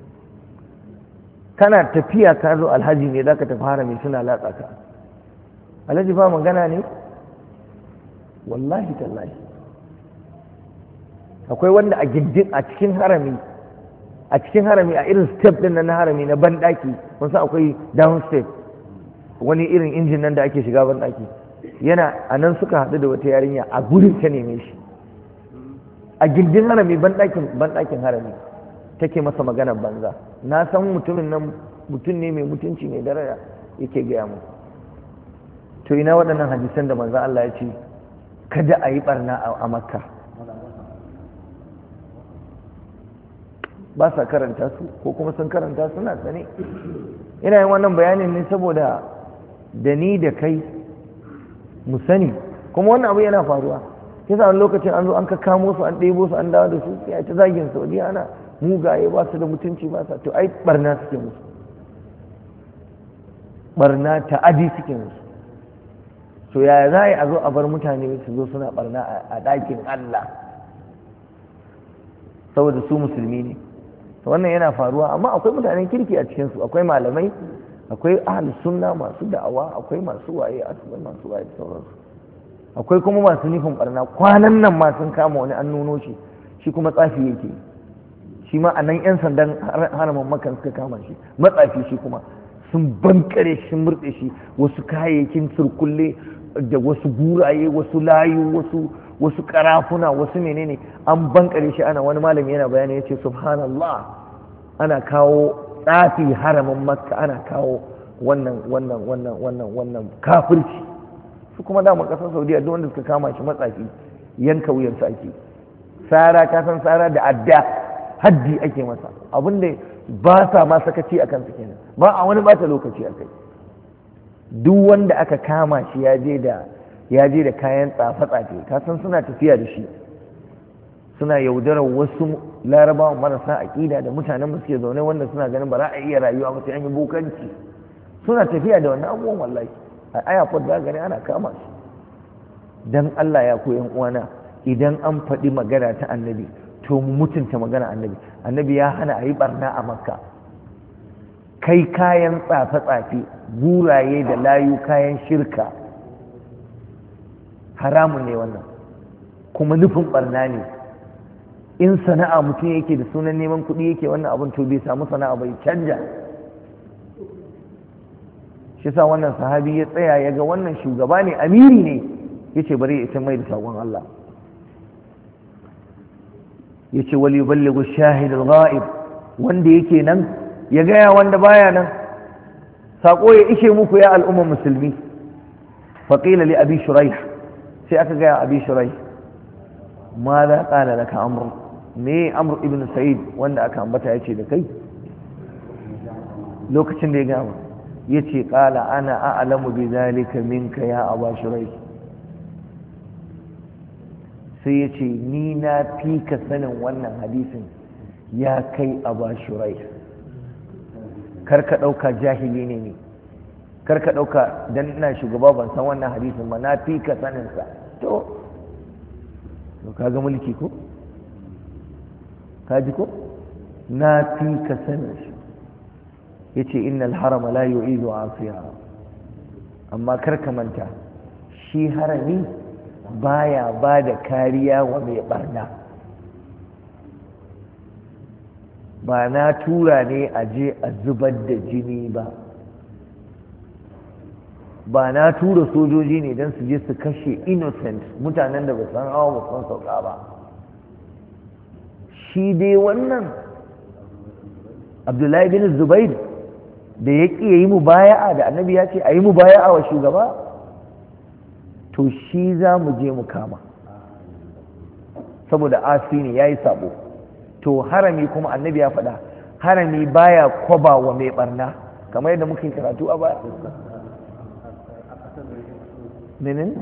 kana tafiya ka zo alhaji ne zaka tafi harami suna latsa ka, alhaji ba magana ne, wallahi tallahi. akwai wanda a gindin a cikin harami a cikin harami a irin step din nan na harami na banɗaki, kun san akwai down step, wani irin injin nan da ake shiga banɗaki, yana a nan suka haɗu da wata yarinya a gurin ta neme shi a gindin harami, banɗakin banɗakin harami, take masa maganar banza. na san mutumin nan mutum ne mai mutunci mai daraja, yake gaya mu. to ina waɗannan hadisan da manzo Allah ya ce kada a yi barna a Makka, ba sa karanta su, ko kuma sun karanta suna sane. ina yin wannan bayanin ne saboda da ni da kai mu sani, kuma wannan abu yana faruwa. yasa wani lokacin an zo an kakkamo su an ɗebo su an dawo da su, sai a ta zagin Saudiya ana mugaye, ba su da mutunci, ba sa, to ai barna suke musu, barna ta'adi suke musu. to yaya za a zo a bar mutane su zo suna barna a ɗakin Allah saboda su musulmi ne? wannan yana faruwa, amma akwai mutanen kirki a cikinsu, akwai malamai, akwai ahlus sunna masu da'awa, akwai masu waye, akwai masu waye da sauransu. akwai kuma masu nufin barna. kwanan nan ma sun kama wani an nuno shi, shi kuma tsafi yake, shi ma a nan yan sandan haramin Makka suka kama shi, matsafi shi kuma, sun bankare shi, murɗe shi, wasu kayayyakin surkulle da wasu guraye, wasu layu, wasu wasu karafuna, wasu menene, an bankare shi. ana wani malami yana bayani ya ce subhanallah, ana kawo tsafi haramin Makka, ana kawo wannan wannan wannan wannan wannan kafirci. su kuma dama kasar Saudiya duk wanda suka kama shi matsafi yanka wuyansu ake, sara, ka san sara da adda, haddi ake masa, abinda ba sa ma sakaci a kansu kenan, ba a wani bata lokaci a kai. duk wanda aka kama shi ya je da ya je da kayan tsafe-tsafe, ka san suna tafiya da shi, suna yaudarar wasu larabawan marasa aƙida da mutanen suke zaune wanda suna ganin ba za a iya rayuwa ba sai an yi bokanci. suna tafiya da wannan abubuwan wallahi. a airport za gani ana kama su. dan Allah ya koyan uwana, idan an faɗi magana ta annabi to mu mutunta magana annabi. annabi ya hana a yi barna a makka. Kai kayan tsafe-tsafe, buraye da layu, kayan shirka haramun ne wannan, kuma nufin barna ne. In sana'a mutum yake da sunan neman kuɗi yake wannan abin, to bai samu sana'a bai canja. shi sa wannan sahabi ya tsaya ya ga wannan shugaba ne, amiri ne, ya ce bari ya ita mai da saƙon Allah. Ya ce wali ballighu shahid al-ghaib, wanda yake nan ya gaya wanda baya nan, saƙo ya ishe muku ya al'ummar musulmi. faƙila li abi shuraih, sai aka gaya abi shuraih, ma za ƙala laka amr, me amr ibn sa'id wanda aka ambata ya ce da kai lokacin da ya gama, ya ce ƙala ana a'lamu bi zalika minka ya aba shuraih, sai ya ce ni na fi ka sanin wannan hadisin ya kai aba shuraih. Karka ɗauka jahili ne ne, karka ɗauka don ina shugaba ban san wannan hadisin ba, na fi ka saninsa. To to kaga mulki ko, kaji ko, na fi ka sanin shi. Ya ce innal harama la yu'idu asiya, amma karka manta shi harami baya ba da kariya wa mai barna. Ba na tura ne a je a zubar da jini ba, ba na tura sojoji ne don su je su kashe innocent mutanen da ba san hawa ba san sauka ba. Shi dai wannan Abdullahi bin Zubair da ya ƙi ya yi mubaya'a da annabi ya ce a yi mubaya'a wa shugaba, to shi za mu je mu kama, saboda asi ne ya yi sabo. To harami kuma annabi ya faɗa, harami baya kwaba wa mai barna, kamar yadda muke karatu a baya. Menin?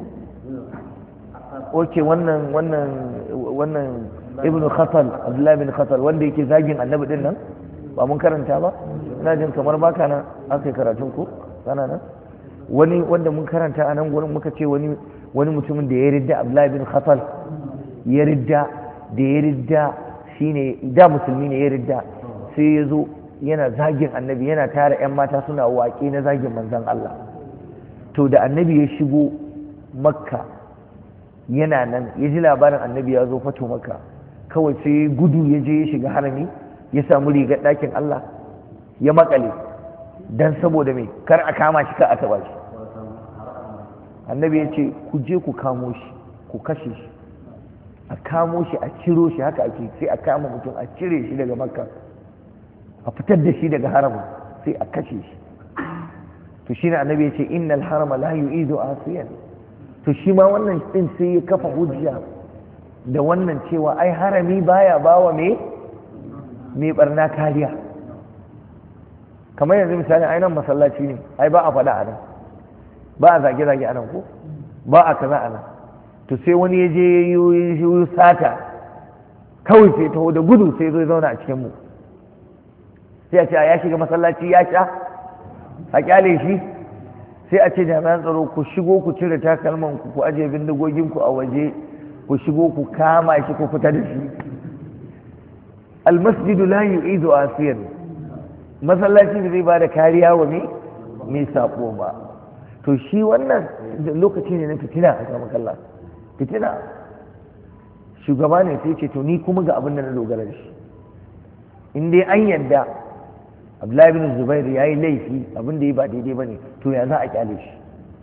Oke, wannan wannan wannan ibn Khatal, Abdullahi bin Khatal, wanda yake zagin annabi din nan, ba mun karanta ba? Ina jin kamar baka nan aka yi karatun ku, sana nan? Wani wanda mun karanta a nan gurin muka ce wani wani mutumin da ya ridda, Abdullahi bin Khatal ya ridda, da ya ridda shine da musulmi ne ya ridda, sai ya zo yana zagin annabi, yana tara 'yan mata suna waƙe na zagin manzon Allah. To da annabi ya shigo makka yana nan, ya ji labarin annabi ya zo fato makka, kawai sai gudu ya je ya shiga harami, ya samu rigar ɗakin Allah ya makale, dan saboda mai kar a kama shi, ka a taɓa shi. Annabi ya ce ku je ku kamo shi, ku kashe shi, a kamo shi a ciro shi, haka ake, sai a kama mutum a cire shi daga makka, a fitar da shi daga haramun, sai a kashe shi. To shi ne annabi ya ce innal harama la yu'idu asiyan. To shi ma wannan din sai ya kafa hujja da wannan cewa ai harami baya bawa me me barna kariya. Kamar yanzu misali ai nan masallaci ne, ai ba a faɗa a nan, ba a zage-zage a nan ko, ba a kaza a nan. To sai wani ya je yi sata, kawai sai taho da gudu sai zo zauna a cikin mu, sai a ce ya shiga masallaci ya sha, a kyale shi, sai a ce jami'an tsaro ku shigo ku cire takalman ku ku aje bindigogin ku a waje, ku shigo ku kama shi ku fita da shi. Almasjidu la yu'idu asiyan, masallaci da zai ba da kariya wa me mai sako ba. To shi wannan lokaci ne na fitina a kama kalla, fitina. Shugaba ne sai ce to ni kuma ga abin da na dogara da shi, in dai an yadda Abdullahi bin Zubair ya yi laifi, abin da ya ba daidai ba ne, to ya za a kyale shi.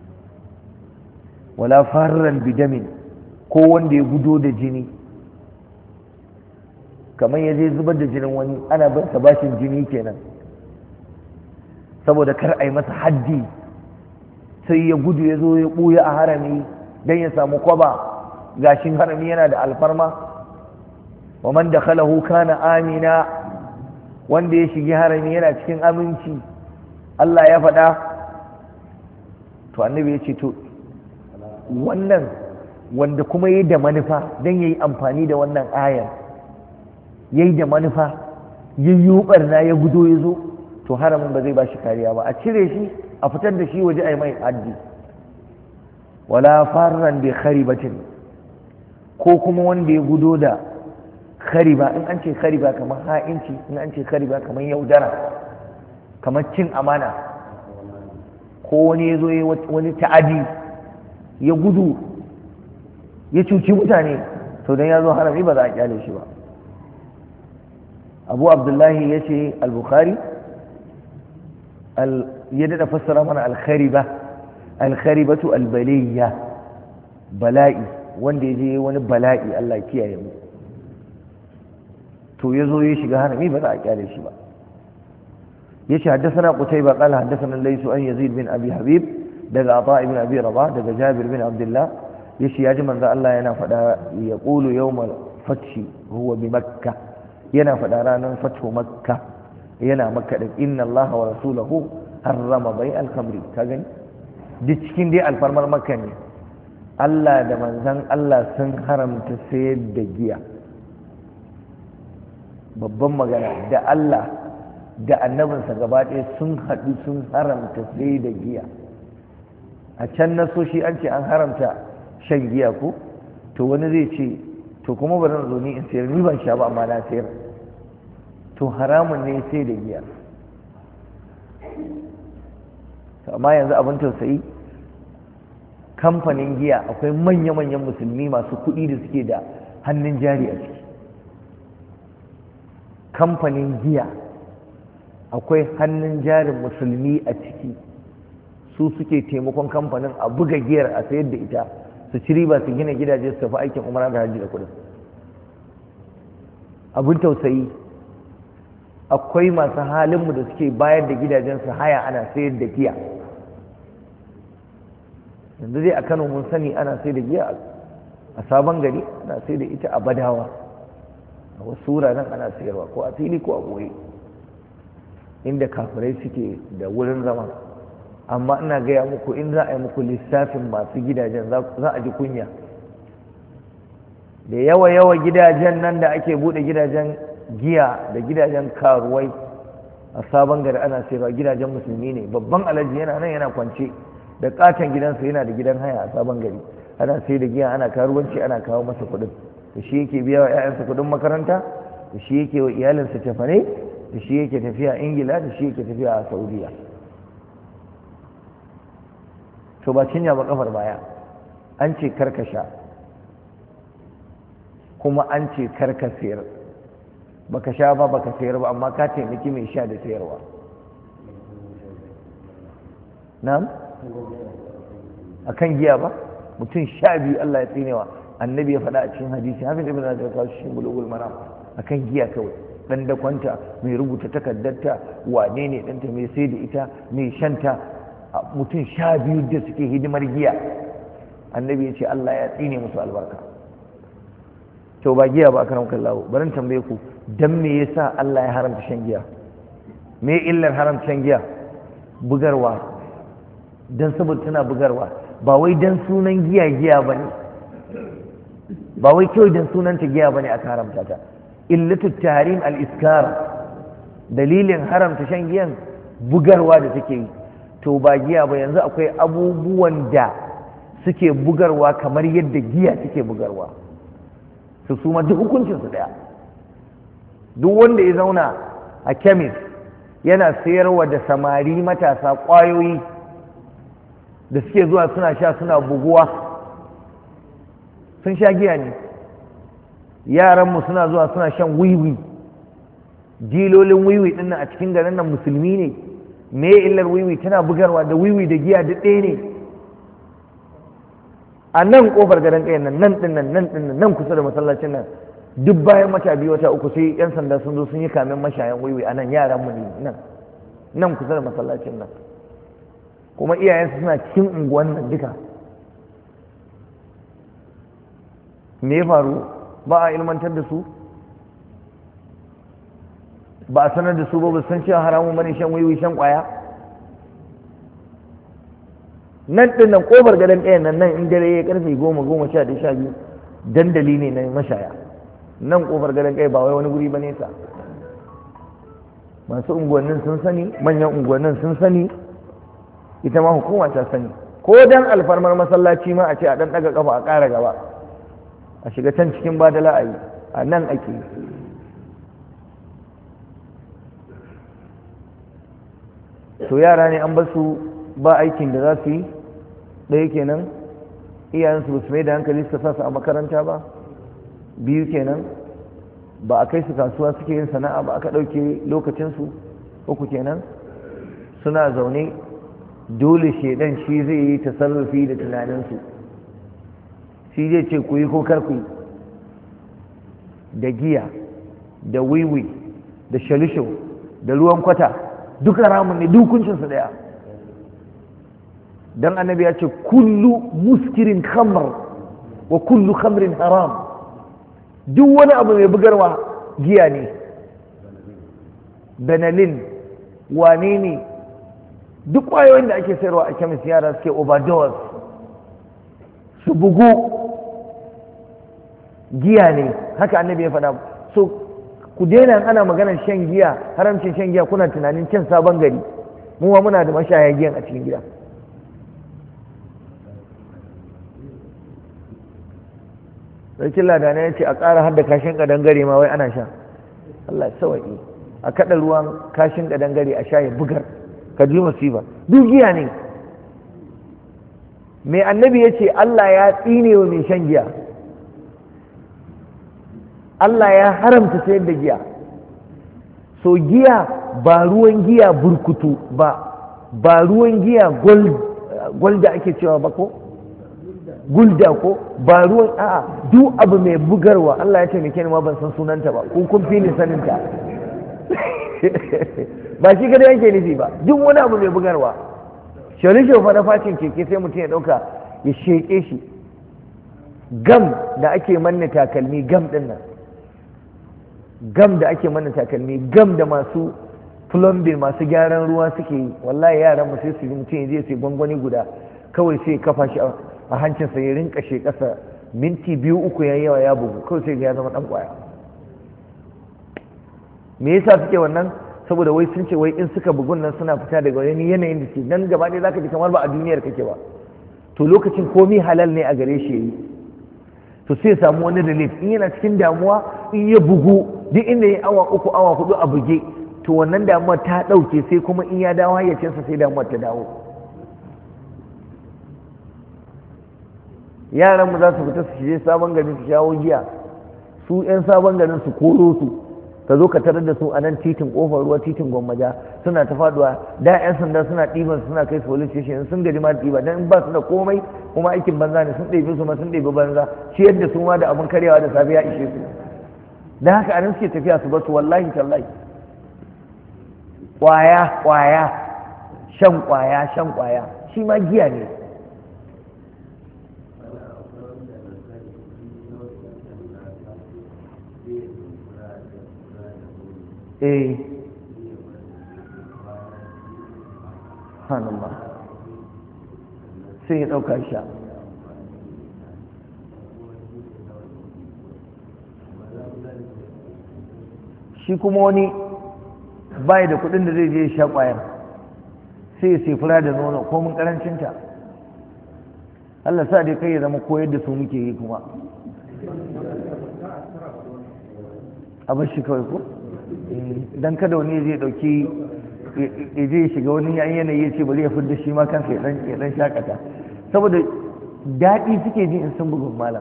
Wala farran bidamin, ko wanda ya gudo da jini, kamar ya je zubar da jinin wani, ana bin sa bashin jini kenan, saboda kar a yi masa haddi, sai ya gudu ya zo ya ɓuya a harami don ya samu kwaba, gashin harami yana da alfarma. wa man dakhalahu kana amina, wanda ya shigi harami yana cikin aminci, Allah ya faɗa. To annabi ya ce to wannan wanda kuma yi da manufa don ya yi amfani da wannan ayar, ya yi da manufa, ya yi barna ya gudo ya zo, to haramin ba zai ba shi kariya ba, a cire shi a fitar da shi waje a yi mai haddi. Wala farran bi kharibatin, ko kuma wanda ya gudo da khariba in an ce khariba kamar ha'inci, in an ce khariba kamar yaudara, kamar cin amana, ko wani ya zo ya wani ta'adi ya gudu ya cuci mutane, to don ya zo harami ba za a kyale shi ba. Abu Abdullahi ya ce al-Bukhari ya daɗa fassara mana al-khariba, al-kharibatu al-baliyya, bala'i, wanda ya je wani bala'i, Allah kiyaye mu, to ya zo ya shiga harami ba za a kyale shi ba. ya ce haddasana Qutayba qala haddasana Laysu an Yazid bin Abi Habib daga Ata ibn Abi Rabah daga Jabir bin Abdullah ya ce ya ji manzo Allah yana faɗa ya qulu yawmal fathi huwa bi Makkah, yana faɗa ranar fathu Makka, yana Makka da inna Allah wa rasulahu harrama bai al-khamri. Ka gani duk cikin dai alfarmar Makka ne, Allah da manzan Allah sun haramta sayar da giya. Babban magana, da Allah da annabinsa gaba ɗaya sun haɗu sun haramta sayar da giya. A can na so shi an ce an haramta shan giya ko, to wani zai ce to kuma bari na zo ni in sayar, ni ban sha ba amma na sayar, to haramun ne sai da giya. Amma yanzu abin tausayi, kamfanin giya akwai manya-manyan musulmi masu kuɗi da suke da hannun jari a ciki. Kamfanin giya akwai hannun jarin musulmi a ciki, su suke taimakon kamfanin a buga giyar a sayar da ita, su ci riba su gina gidaje su tafi aikin umara da hajji da kuɗin. Abin tausayi, akwai masu halinmu da suke bayar da gidajensu haya ana sayar da giya. Yanzu dai a Kano mun sani ana sai da giya, a Sabon Gari ana sai da ita, a Badawa a wasu wuraren ana sayarwa, ko a fili ko a ɓoye, inda kafirai suke da wurin zama. Amma ina gaya muku, in za a yi muku lissafin masu gidajen za a ji kunya. Da yawa yawa gidajen nan da ake buɗe gidajen giya da gidajen karuwai a Sabon Gari ana sayarwa, gidajen musulmi ne. Babban alhaji yana nan yana kwance da katon gidansa, yana da gidan haya a Sabon Gari, ana sai da giya, ana karuwanci, ana kawo masa kuɗin, da shi yake biya wa 'ya'yansa kuɗin makaranta, da shi yake wa iyalinsa tafane, da shi yake tafiya Ingila, da shi yake tafiya a Saudiya. To ba cinya ba kafar baya, an ce karkasha kuma an ce karka sayar. Baka sha ba baka sayar ba, amma ka taimaki mai sha da sayarwa. Na'am? Akan giya ba, mutum sha biyu Allah ya tsinewa, annabi ya faɗa a cikin hadisi, hafiz ibn Hajar kawo shi bulugul maram, akan giya kawai. Dan da kwanta, mai rubuta takaddarta, wane ne ɗanta, mai sai da ita, mai shanta, mutum sha biyu da suke hidimar giya, annabi ya ce Allah ya tsine musu albarka. To ba giya ba akan kallawo, barin tambaye ku, dan me yasa Allah ya haramta shan giya? Me illar haramta shan giya? Bugarwa, dan saboda tana bugarwa, ba wai dan sunan giya giya bane, ba wai kawai dan sunanta giya bane aka haramta ta. Illatu tahrim al-iskar, dalilin haramta shan giyan bugarwa da take yi. To ba giya ba, yanzu akwai abubuwan da suke bugarwa kamar yadda giya take bugarwa, su suma duk hukuncinsu daya. Duk wanda ya zauna a kemis yana sayarwa da samari matasa ƙwayoyi da suke zuwa suna sha suna buguwa, sun sha giya ne. Yaranmu suna zuwa suna shan wiwi, dilolin wiwi ɗin nan a cikin garin nan musulmi ne. Me illar wiwi? Tana bugarwa, da wiwi da giya duk ɗaya ne. A nan ƙofar garin ɗayan nan, nan ɗin nan, nan ɗin nan, nan kusa da masallacin nan, duk bayan wata biyu wata uku sai 'yan sanda sun zo sun yi kamen mashayan wiwi a nan, yaranmu ne nan, nan kusa da masallacin nan, kuma iyayensu suna cikin unguwan nan duka. Me ya faru? Ba a ilmantar da su, ba a sanar da su ba, ba san cewa haramun bane shan wiwi, shan kwaya. Nan ɗin nan ƙofar gadon ɗayan nan, nan in dare ya karfe goma goma sha ɗaya sha biyu dandali ne na mashaya. Nan ƙofar gadon ɗaya ba wai wani guri ba nesa. Masu unguwannin sun sani, manyan unguwannin sun sani, ita ma hukuma ta sani. Ko dan alfarmar masallaci ma a ce a ɗan ɗaga ƙafa a ƙara gaba, a shiga can cikin badala a yi, a nan ake. to yara ne an basu ba aikin da za su yi ɗaya kenan, iyayensu ba su mai da hankali suka sa su a makaranta ba, biyu kenan ba a kai su kasuwa suke yin sana'a ba aka ɗauke lokacinsu, uku kenan suna zaune dole shedan shi zai yi tasarrufi da tunaninsu, shi zai ce ku yi ko kar ku yi, da giya da wiwi da shalisho da ruwan kwata duka ramun ne, dukuncinsu daya. don annabi ya ce kullu muskirin khamr wa kullu khamrin haram, duk wani abu mai bugarwa giya ne, benalin wane ne, duk ƙwayoyin da ake sayarwa a kemis yara suke overdose su bugu giya ne, haka annabi ya faɗa. so ku daina ana maganar shan giya, haramcin shan giya kuna tunanin can sabon gari, mu ma muna da mashaya giyan a cikin gida. sarkin ladana ya ce a ƙara har da kashin ƙadangare ma wai ana sha, Allah sawa'i, a kaɗa ruwan kashin ƙadangare a sha ya bugar, ka ji musiba, duk giya ne. mai annabi ya ce Allah ya tsine wa mai shan giya, Allah ya haramta sayar da giya. so giya ba ruwan giya burkutu ba, ba ruwan giya gwal da ake cewa ba ko gulda ko ba ruwan, a'a duk abu mai bugarwa. Allah ya taimake ni ma ban san sunanta ba, ko kun fi ni saninta ba shi kada yake nufi ba, duk wani abu mai bugarwa. shalisho fa na facin keke sai mutum ya dauka ya sheke shi, gam da ake manna takalmi, gam din nan, gam da ake manna takalmi, gam da masu plumbing masu gyaran ruwa suke yi, wallahi yaran mu sai su yi mutum ya je sai gwangwani guda kawai sai kafa shi a hancinsa ya rinka kasa minti biyu uku ya yawa ya bugu, kawai sai ya zama dan kwaya. me yasa suke wannan? saboda wai sun ce wai in suka bugun nan suna fita daga wani yanayin da ke nan gaba ɗaya zaka ji kamar ba a duniyar kake ba, to lokacin komai halal ne a gare shi yayi, to sai ya samu wani relief. in yana cikin damuwa in ya bugu duk inda ya awa uku awa hudu a buge, to wannan damuwar ta ɗauke, sai kuma in ya dawo hayyacinsa sai damuwar ta dawo. yaran mu za su fita su shige sabon gari su shawo giya, su 'yan sabon garin su koro su, ka zo ka tarar da su a nan titin kofar ruwa, titin gwammaja suna ta faduwa, da 'yan sanda suna ɗiban suna kai su police station, sun gari ma ɗiba dan ba su da komai kuma aikin banza ne, sun ɗebi su ma sun ɗebi banza, ciyar da su ma da abin karyawa da safe ya ishe su, dan haka anan suke tafiya su basu. wallahi tallahi kwaya kwaya shan kwaya shan kwaya shi ma giya ne. eh subhanallah sai ya ɗauka sha. shi kuma wani bai da kudin da zai je sha ƙwayar, sai ya sai fura da nono ko mun karancinta. Allah sa dai kai ya zama koyar da su muke yi kuma a bar shi kawai ko idan kada wani zai dauki ya je shiga wani yanayi ya ce bari ya fidda shi ma kansa ya dan shakata, saboda daɗi suke ji in sun bugun malam.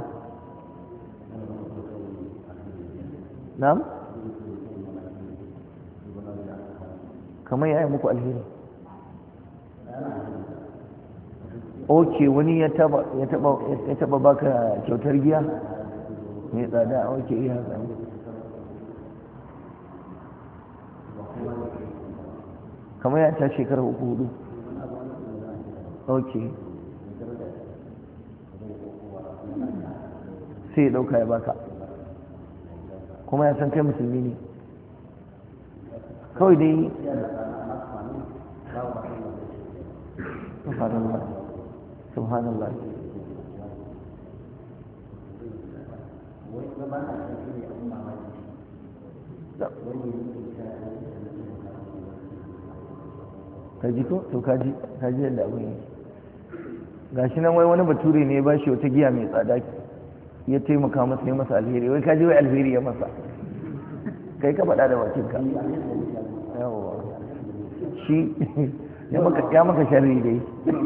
na'am kamar ya yi muku alheri. ok wani ya taba ya taba ya taba baka kyautar giya mai tsada. ok iya tsada. kamar ya ta shekara uku hudu. ok sai ya dauka ya baka kuma ya san kai musulmi ne kawai dai. subhanallah subhanallah kaji ko to kaji kaji yadda abin yake gashi nan wai wani bature ne ya bashi wata giya mai tsada ya taimaka masa ya masa alheri, wai kaji wai alheri ya masa, kai ka faɗa da bakinka. Yawa shi ya maka sharri dai.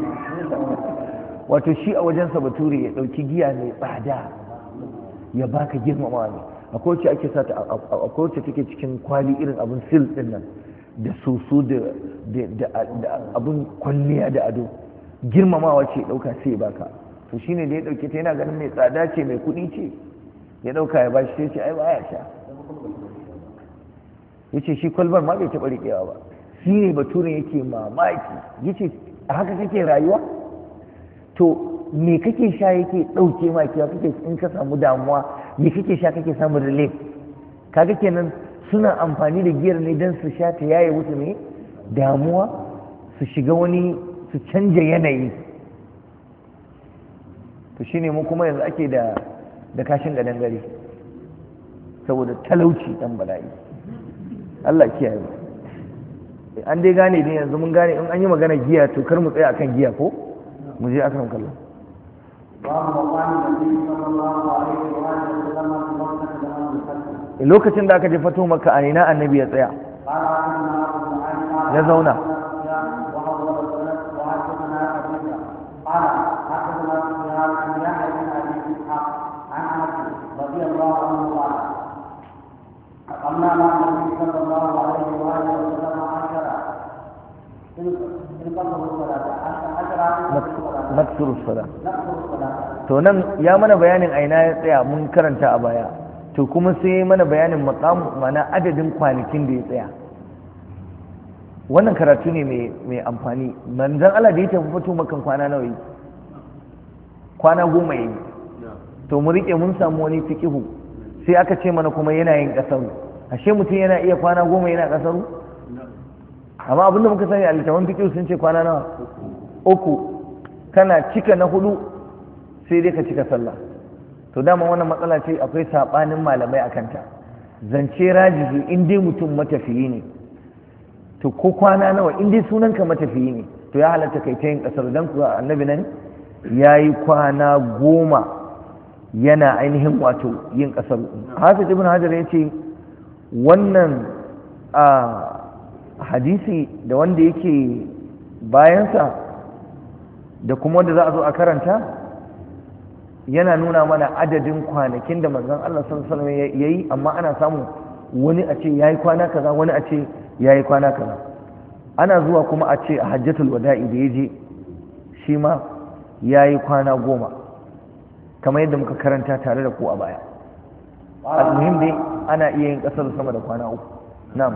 Wato shi a wajensa bature ya ɗauki giya mai tsada ya baka girmama ne. Akwai wacce ake sata, akwai wacce take cikin kwali irin abin sil ɗin nan da soso da abin kwalliya da ado, girmamawa ce ɗauka sai ya baka. To shine da ya ɗauke ta yana ganin mai tsada ce mai kuɗi ce, ya ɗauka ya bashi sai ce ai ba ya sha. Ya ce shi kwalbar ma bai taɓa riƙewa ba. Shi ne baturen yake mamaki, ya ce a haka kake rayuwa? To me kake sha yake ɗauke ma kewa, kake in ka samu damuwa me kake sha kake samun relief? Kaga kenan suna amfani da giyar ne don su sha ta yaye musu ne damuwa, su shiga wani, su canja yanayi. To shine mu kuma yanzu ake da da kashin gadan gare saboda talauci dan bala'i. Allah kiyaye. An dai gane ne yanzu, mun gane in an yi magana giya to kar mu tsaya akan giya ko mu je akan kallon. Lokacin da aka je fato maka a ina annabi ya tsaya ya zauna. Naksuru sala. To nan ya mana bayanin aina ya tsaya, mun karanta a baya. To kuma sai mana bayanin maqam, mana adadin kwanakin da ya tsaya. Wannan karatu ne mai amfani. Manzon Allah da ya tafi fito makan kwana nawa yi? Kwana goma yi. To mu rike mun samu wani fiqihu. Sai aka ce mana kuma yana yin kasaru. Ashe mutum yana iya kwana goma yana kasaru? Amma abinda muka sani a littafin fiqihu sun ce kwana nawa? Uku. Kana cika na hudu sai dai ka cika sallah. To dama wannan matsala ce akwai sabanin malamai akan ta. Zance rajihi in dai mutum matafiyi ne, to ko kwana nawa in dai sunanka matafiyi ne, to ya halatta kai ta yin kasar. Dan kuwa annabi nan yayi kwana goma yana ainihin wato yin kasar. Hafiz ibn Hajar ya ce wannan a hadisi da wanda yake bayansa da kuma wanda za a zo a karanta yana nuna mana adadin kwanakin da manzon Allah sallallahu alaihi wasallam yayi, amma ana samu wani a ce yayi kwana kaza, wani a ce yayi kwana kaza. Ana zuwa kuma a ce a hajjatul wada'i da yaje shi ma yayi kwana goma kamar yadda muka karanta tare da ku a baya. Al-muhim dai ana iya yin kasar sama da kwana uku. Na'am.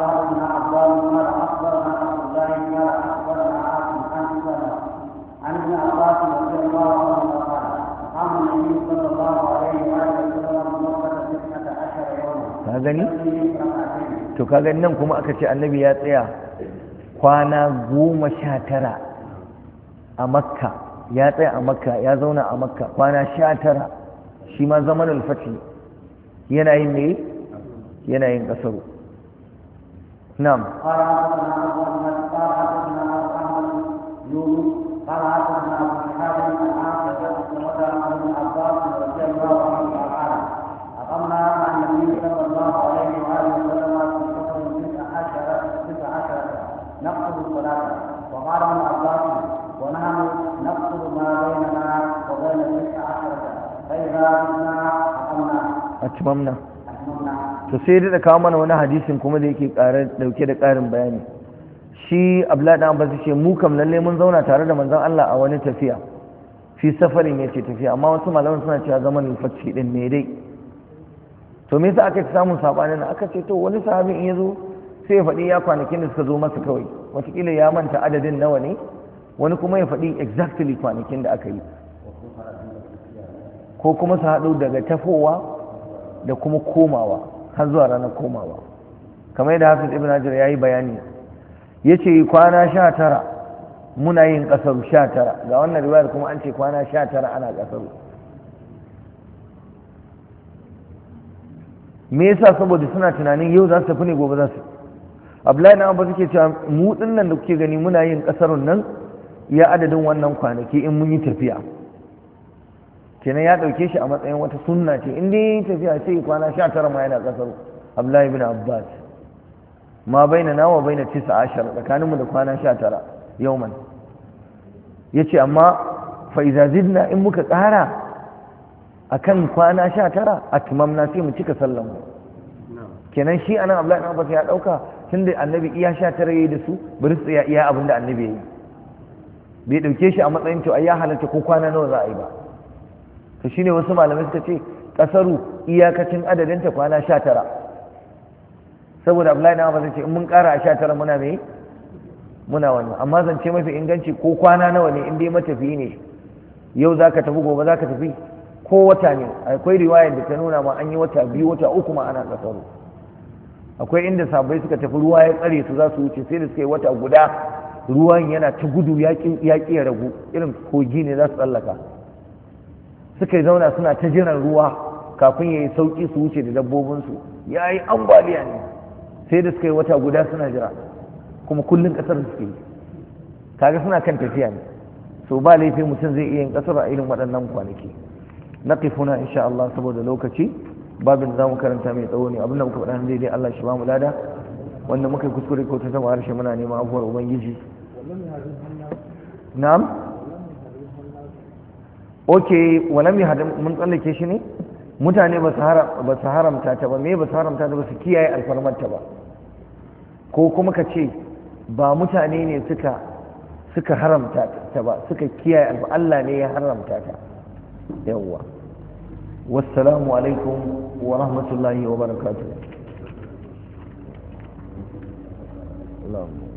عن ابن عباس رضي الله عنهما قال قام النبي صلى الله عليه وسلم مكة تسعة عشر يوما. كاغني؟ to kaga nan kuma aka ce annabi ya tsaya kwana goma sha tara a Makka, ya tsaya a Makka, ya zauna a Makka kwana sha tara, shi ma zamanul fati yana yin ne yana yin kasaru. Na'am. قال حدثنا ابو حاتم العاصي حدثنا ابن عباس رضي الله عنه قال اقمنا مع النبي صلى الله عليه واله وسلم في سفر تسع عشرة تسع عشرة نقصد الصلاه. وقال ابن عباس ونحن نقصد ما بيننا وبين تسع عشرة فاذا كنا اقمنا اتممنا اتممنا. to sai da kawo mana wani hadisin kuma da yake dauke da karin bayani. Shi Abdullahi dan Abbas ce mu kam lalle mun zauna tare da manzon Allah a wani tafiya, fi safarin yace tafiya, amma wasu malaman suna cewa zaman fatshi din ne dai. To me yasa aka samu sabanin? Aka ce to wani sahabi in yazo sai ya faɗi ya kwanakin da suka zo masa kawai, wataƙila ya manta adadin nawa ne, wani kuma ya faɗi exactly kwanakin da aka yi, ko kuma su haɗu daga tafowa da kuma komawa har zuwa ranar komawa, kamar yadda Hafiz ibn Hajar ya yi bayani. Ya ce kwana sha tara muna yin ƙasaru sha tara, ga wannan riwayar kuma an ce kwana sha tara ana ƙasaru. Me yasa? saboda suna tunanin yau za su tafi ne gobe za su. Abdullahi na Abbas suke cewa mu nan da kuke gani muna yin ƙasarun nan ya adadin wannan kwanaki in mun yi tafiya. kenan ya ɗauke shi a matsayin wata sunna ce in dai tafiya ce kwana sha tara ma yana ƙasar Abdullahi ibn Abbas ma baina na wa baina tisa ashar tsakaninmu da kwana sha tara yauman yace amma fa idza zidna in muka ƙara akan kwana sha tara atmamna sai mu cika sallan mu kenan shi anan Abdullahi ibn Abbas ya dauka tunda annabi iya sha tara yayi da su bari su iya iya abinda annabi yayi bai dauke shi a matsayin to ai ya halatta ko kwana nawa za a yi ba to shine wasu malamai suka ce kasaru iyakacin adadin ta kwana sha tara saboda Abdullahi ibn Abbas ce in mun kara a sha tara muna me muna wannan amma zance mafi inganci ko kwana nawa ne in dai matafi ne yau zaka tafi gobe zaka tafi ko wata ne akwai riwayar da ta nuna ma an yi wata biyu wata uku ma ana kasaru akwai inda sabai suka tafi ruwa ya tsare su za su wuce sai da suka yi wata guda ruwan yana ta gudu ya ƙi ya ragu irin kogi ne za su tsallaka suka yi zauna suna ta jiran ruwa kafin ya yi sauƙi su wuce da dabbobinsu ya yi ambaliya ne sai da suka yi wata guda suna jira kuma kullum ƙasar da suke yi kaga suna kan tafiya ne so ba laifin mutum zai iya yin ƙasar a irin waɗannan kwanaki naqifuna insha Allah saboda lokaci babin zamu karanta mai tsawo ne abinda muka faɗa daidai Allah shi ba mu lada wanda muka yi kuskure ko ta taba harshe muna neman afuwar ubangiji na'am okay walam yahdim mun tsallake shi ne mutane ba su ba su haramta ta ba me ba su haramta ta ba su kiyaye alfarmar ta ba ko kuma ka ce ba mutane ne suka suka haramta ta ba suka kiyaye alfarmar Allah ne ya haramta ta yawwa wassalamu alaikum wa rahmatullahi wa barakatuh.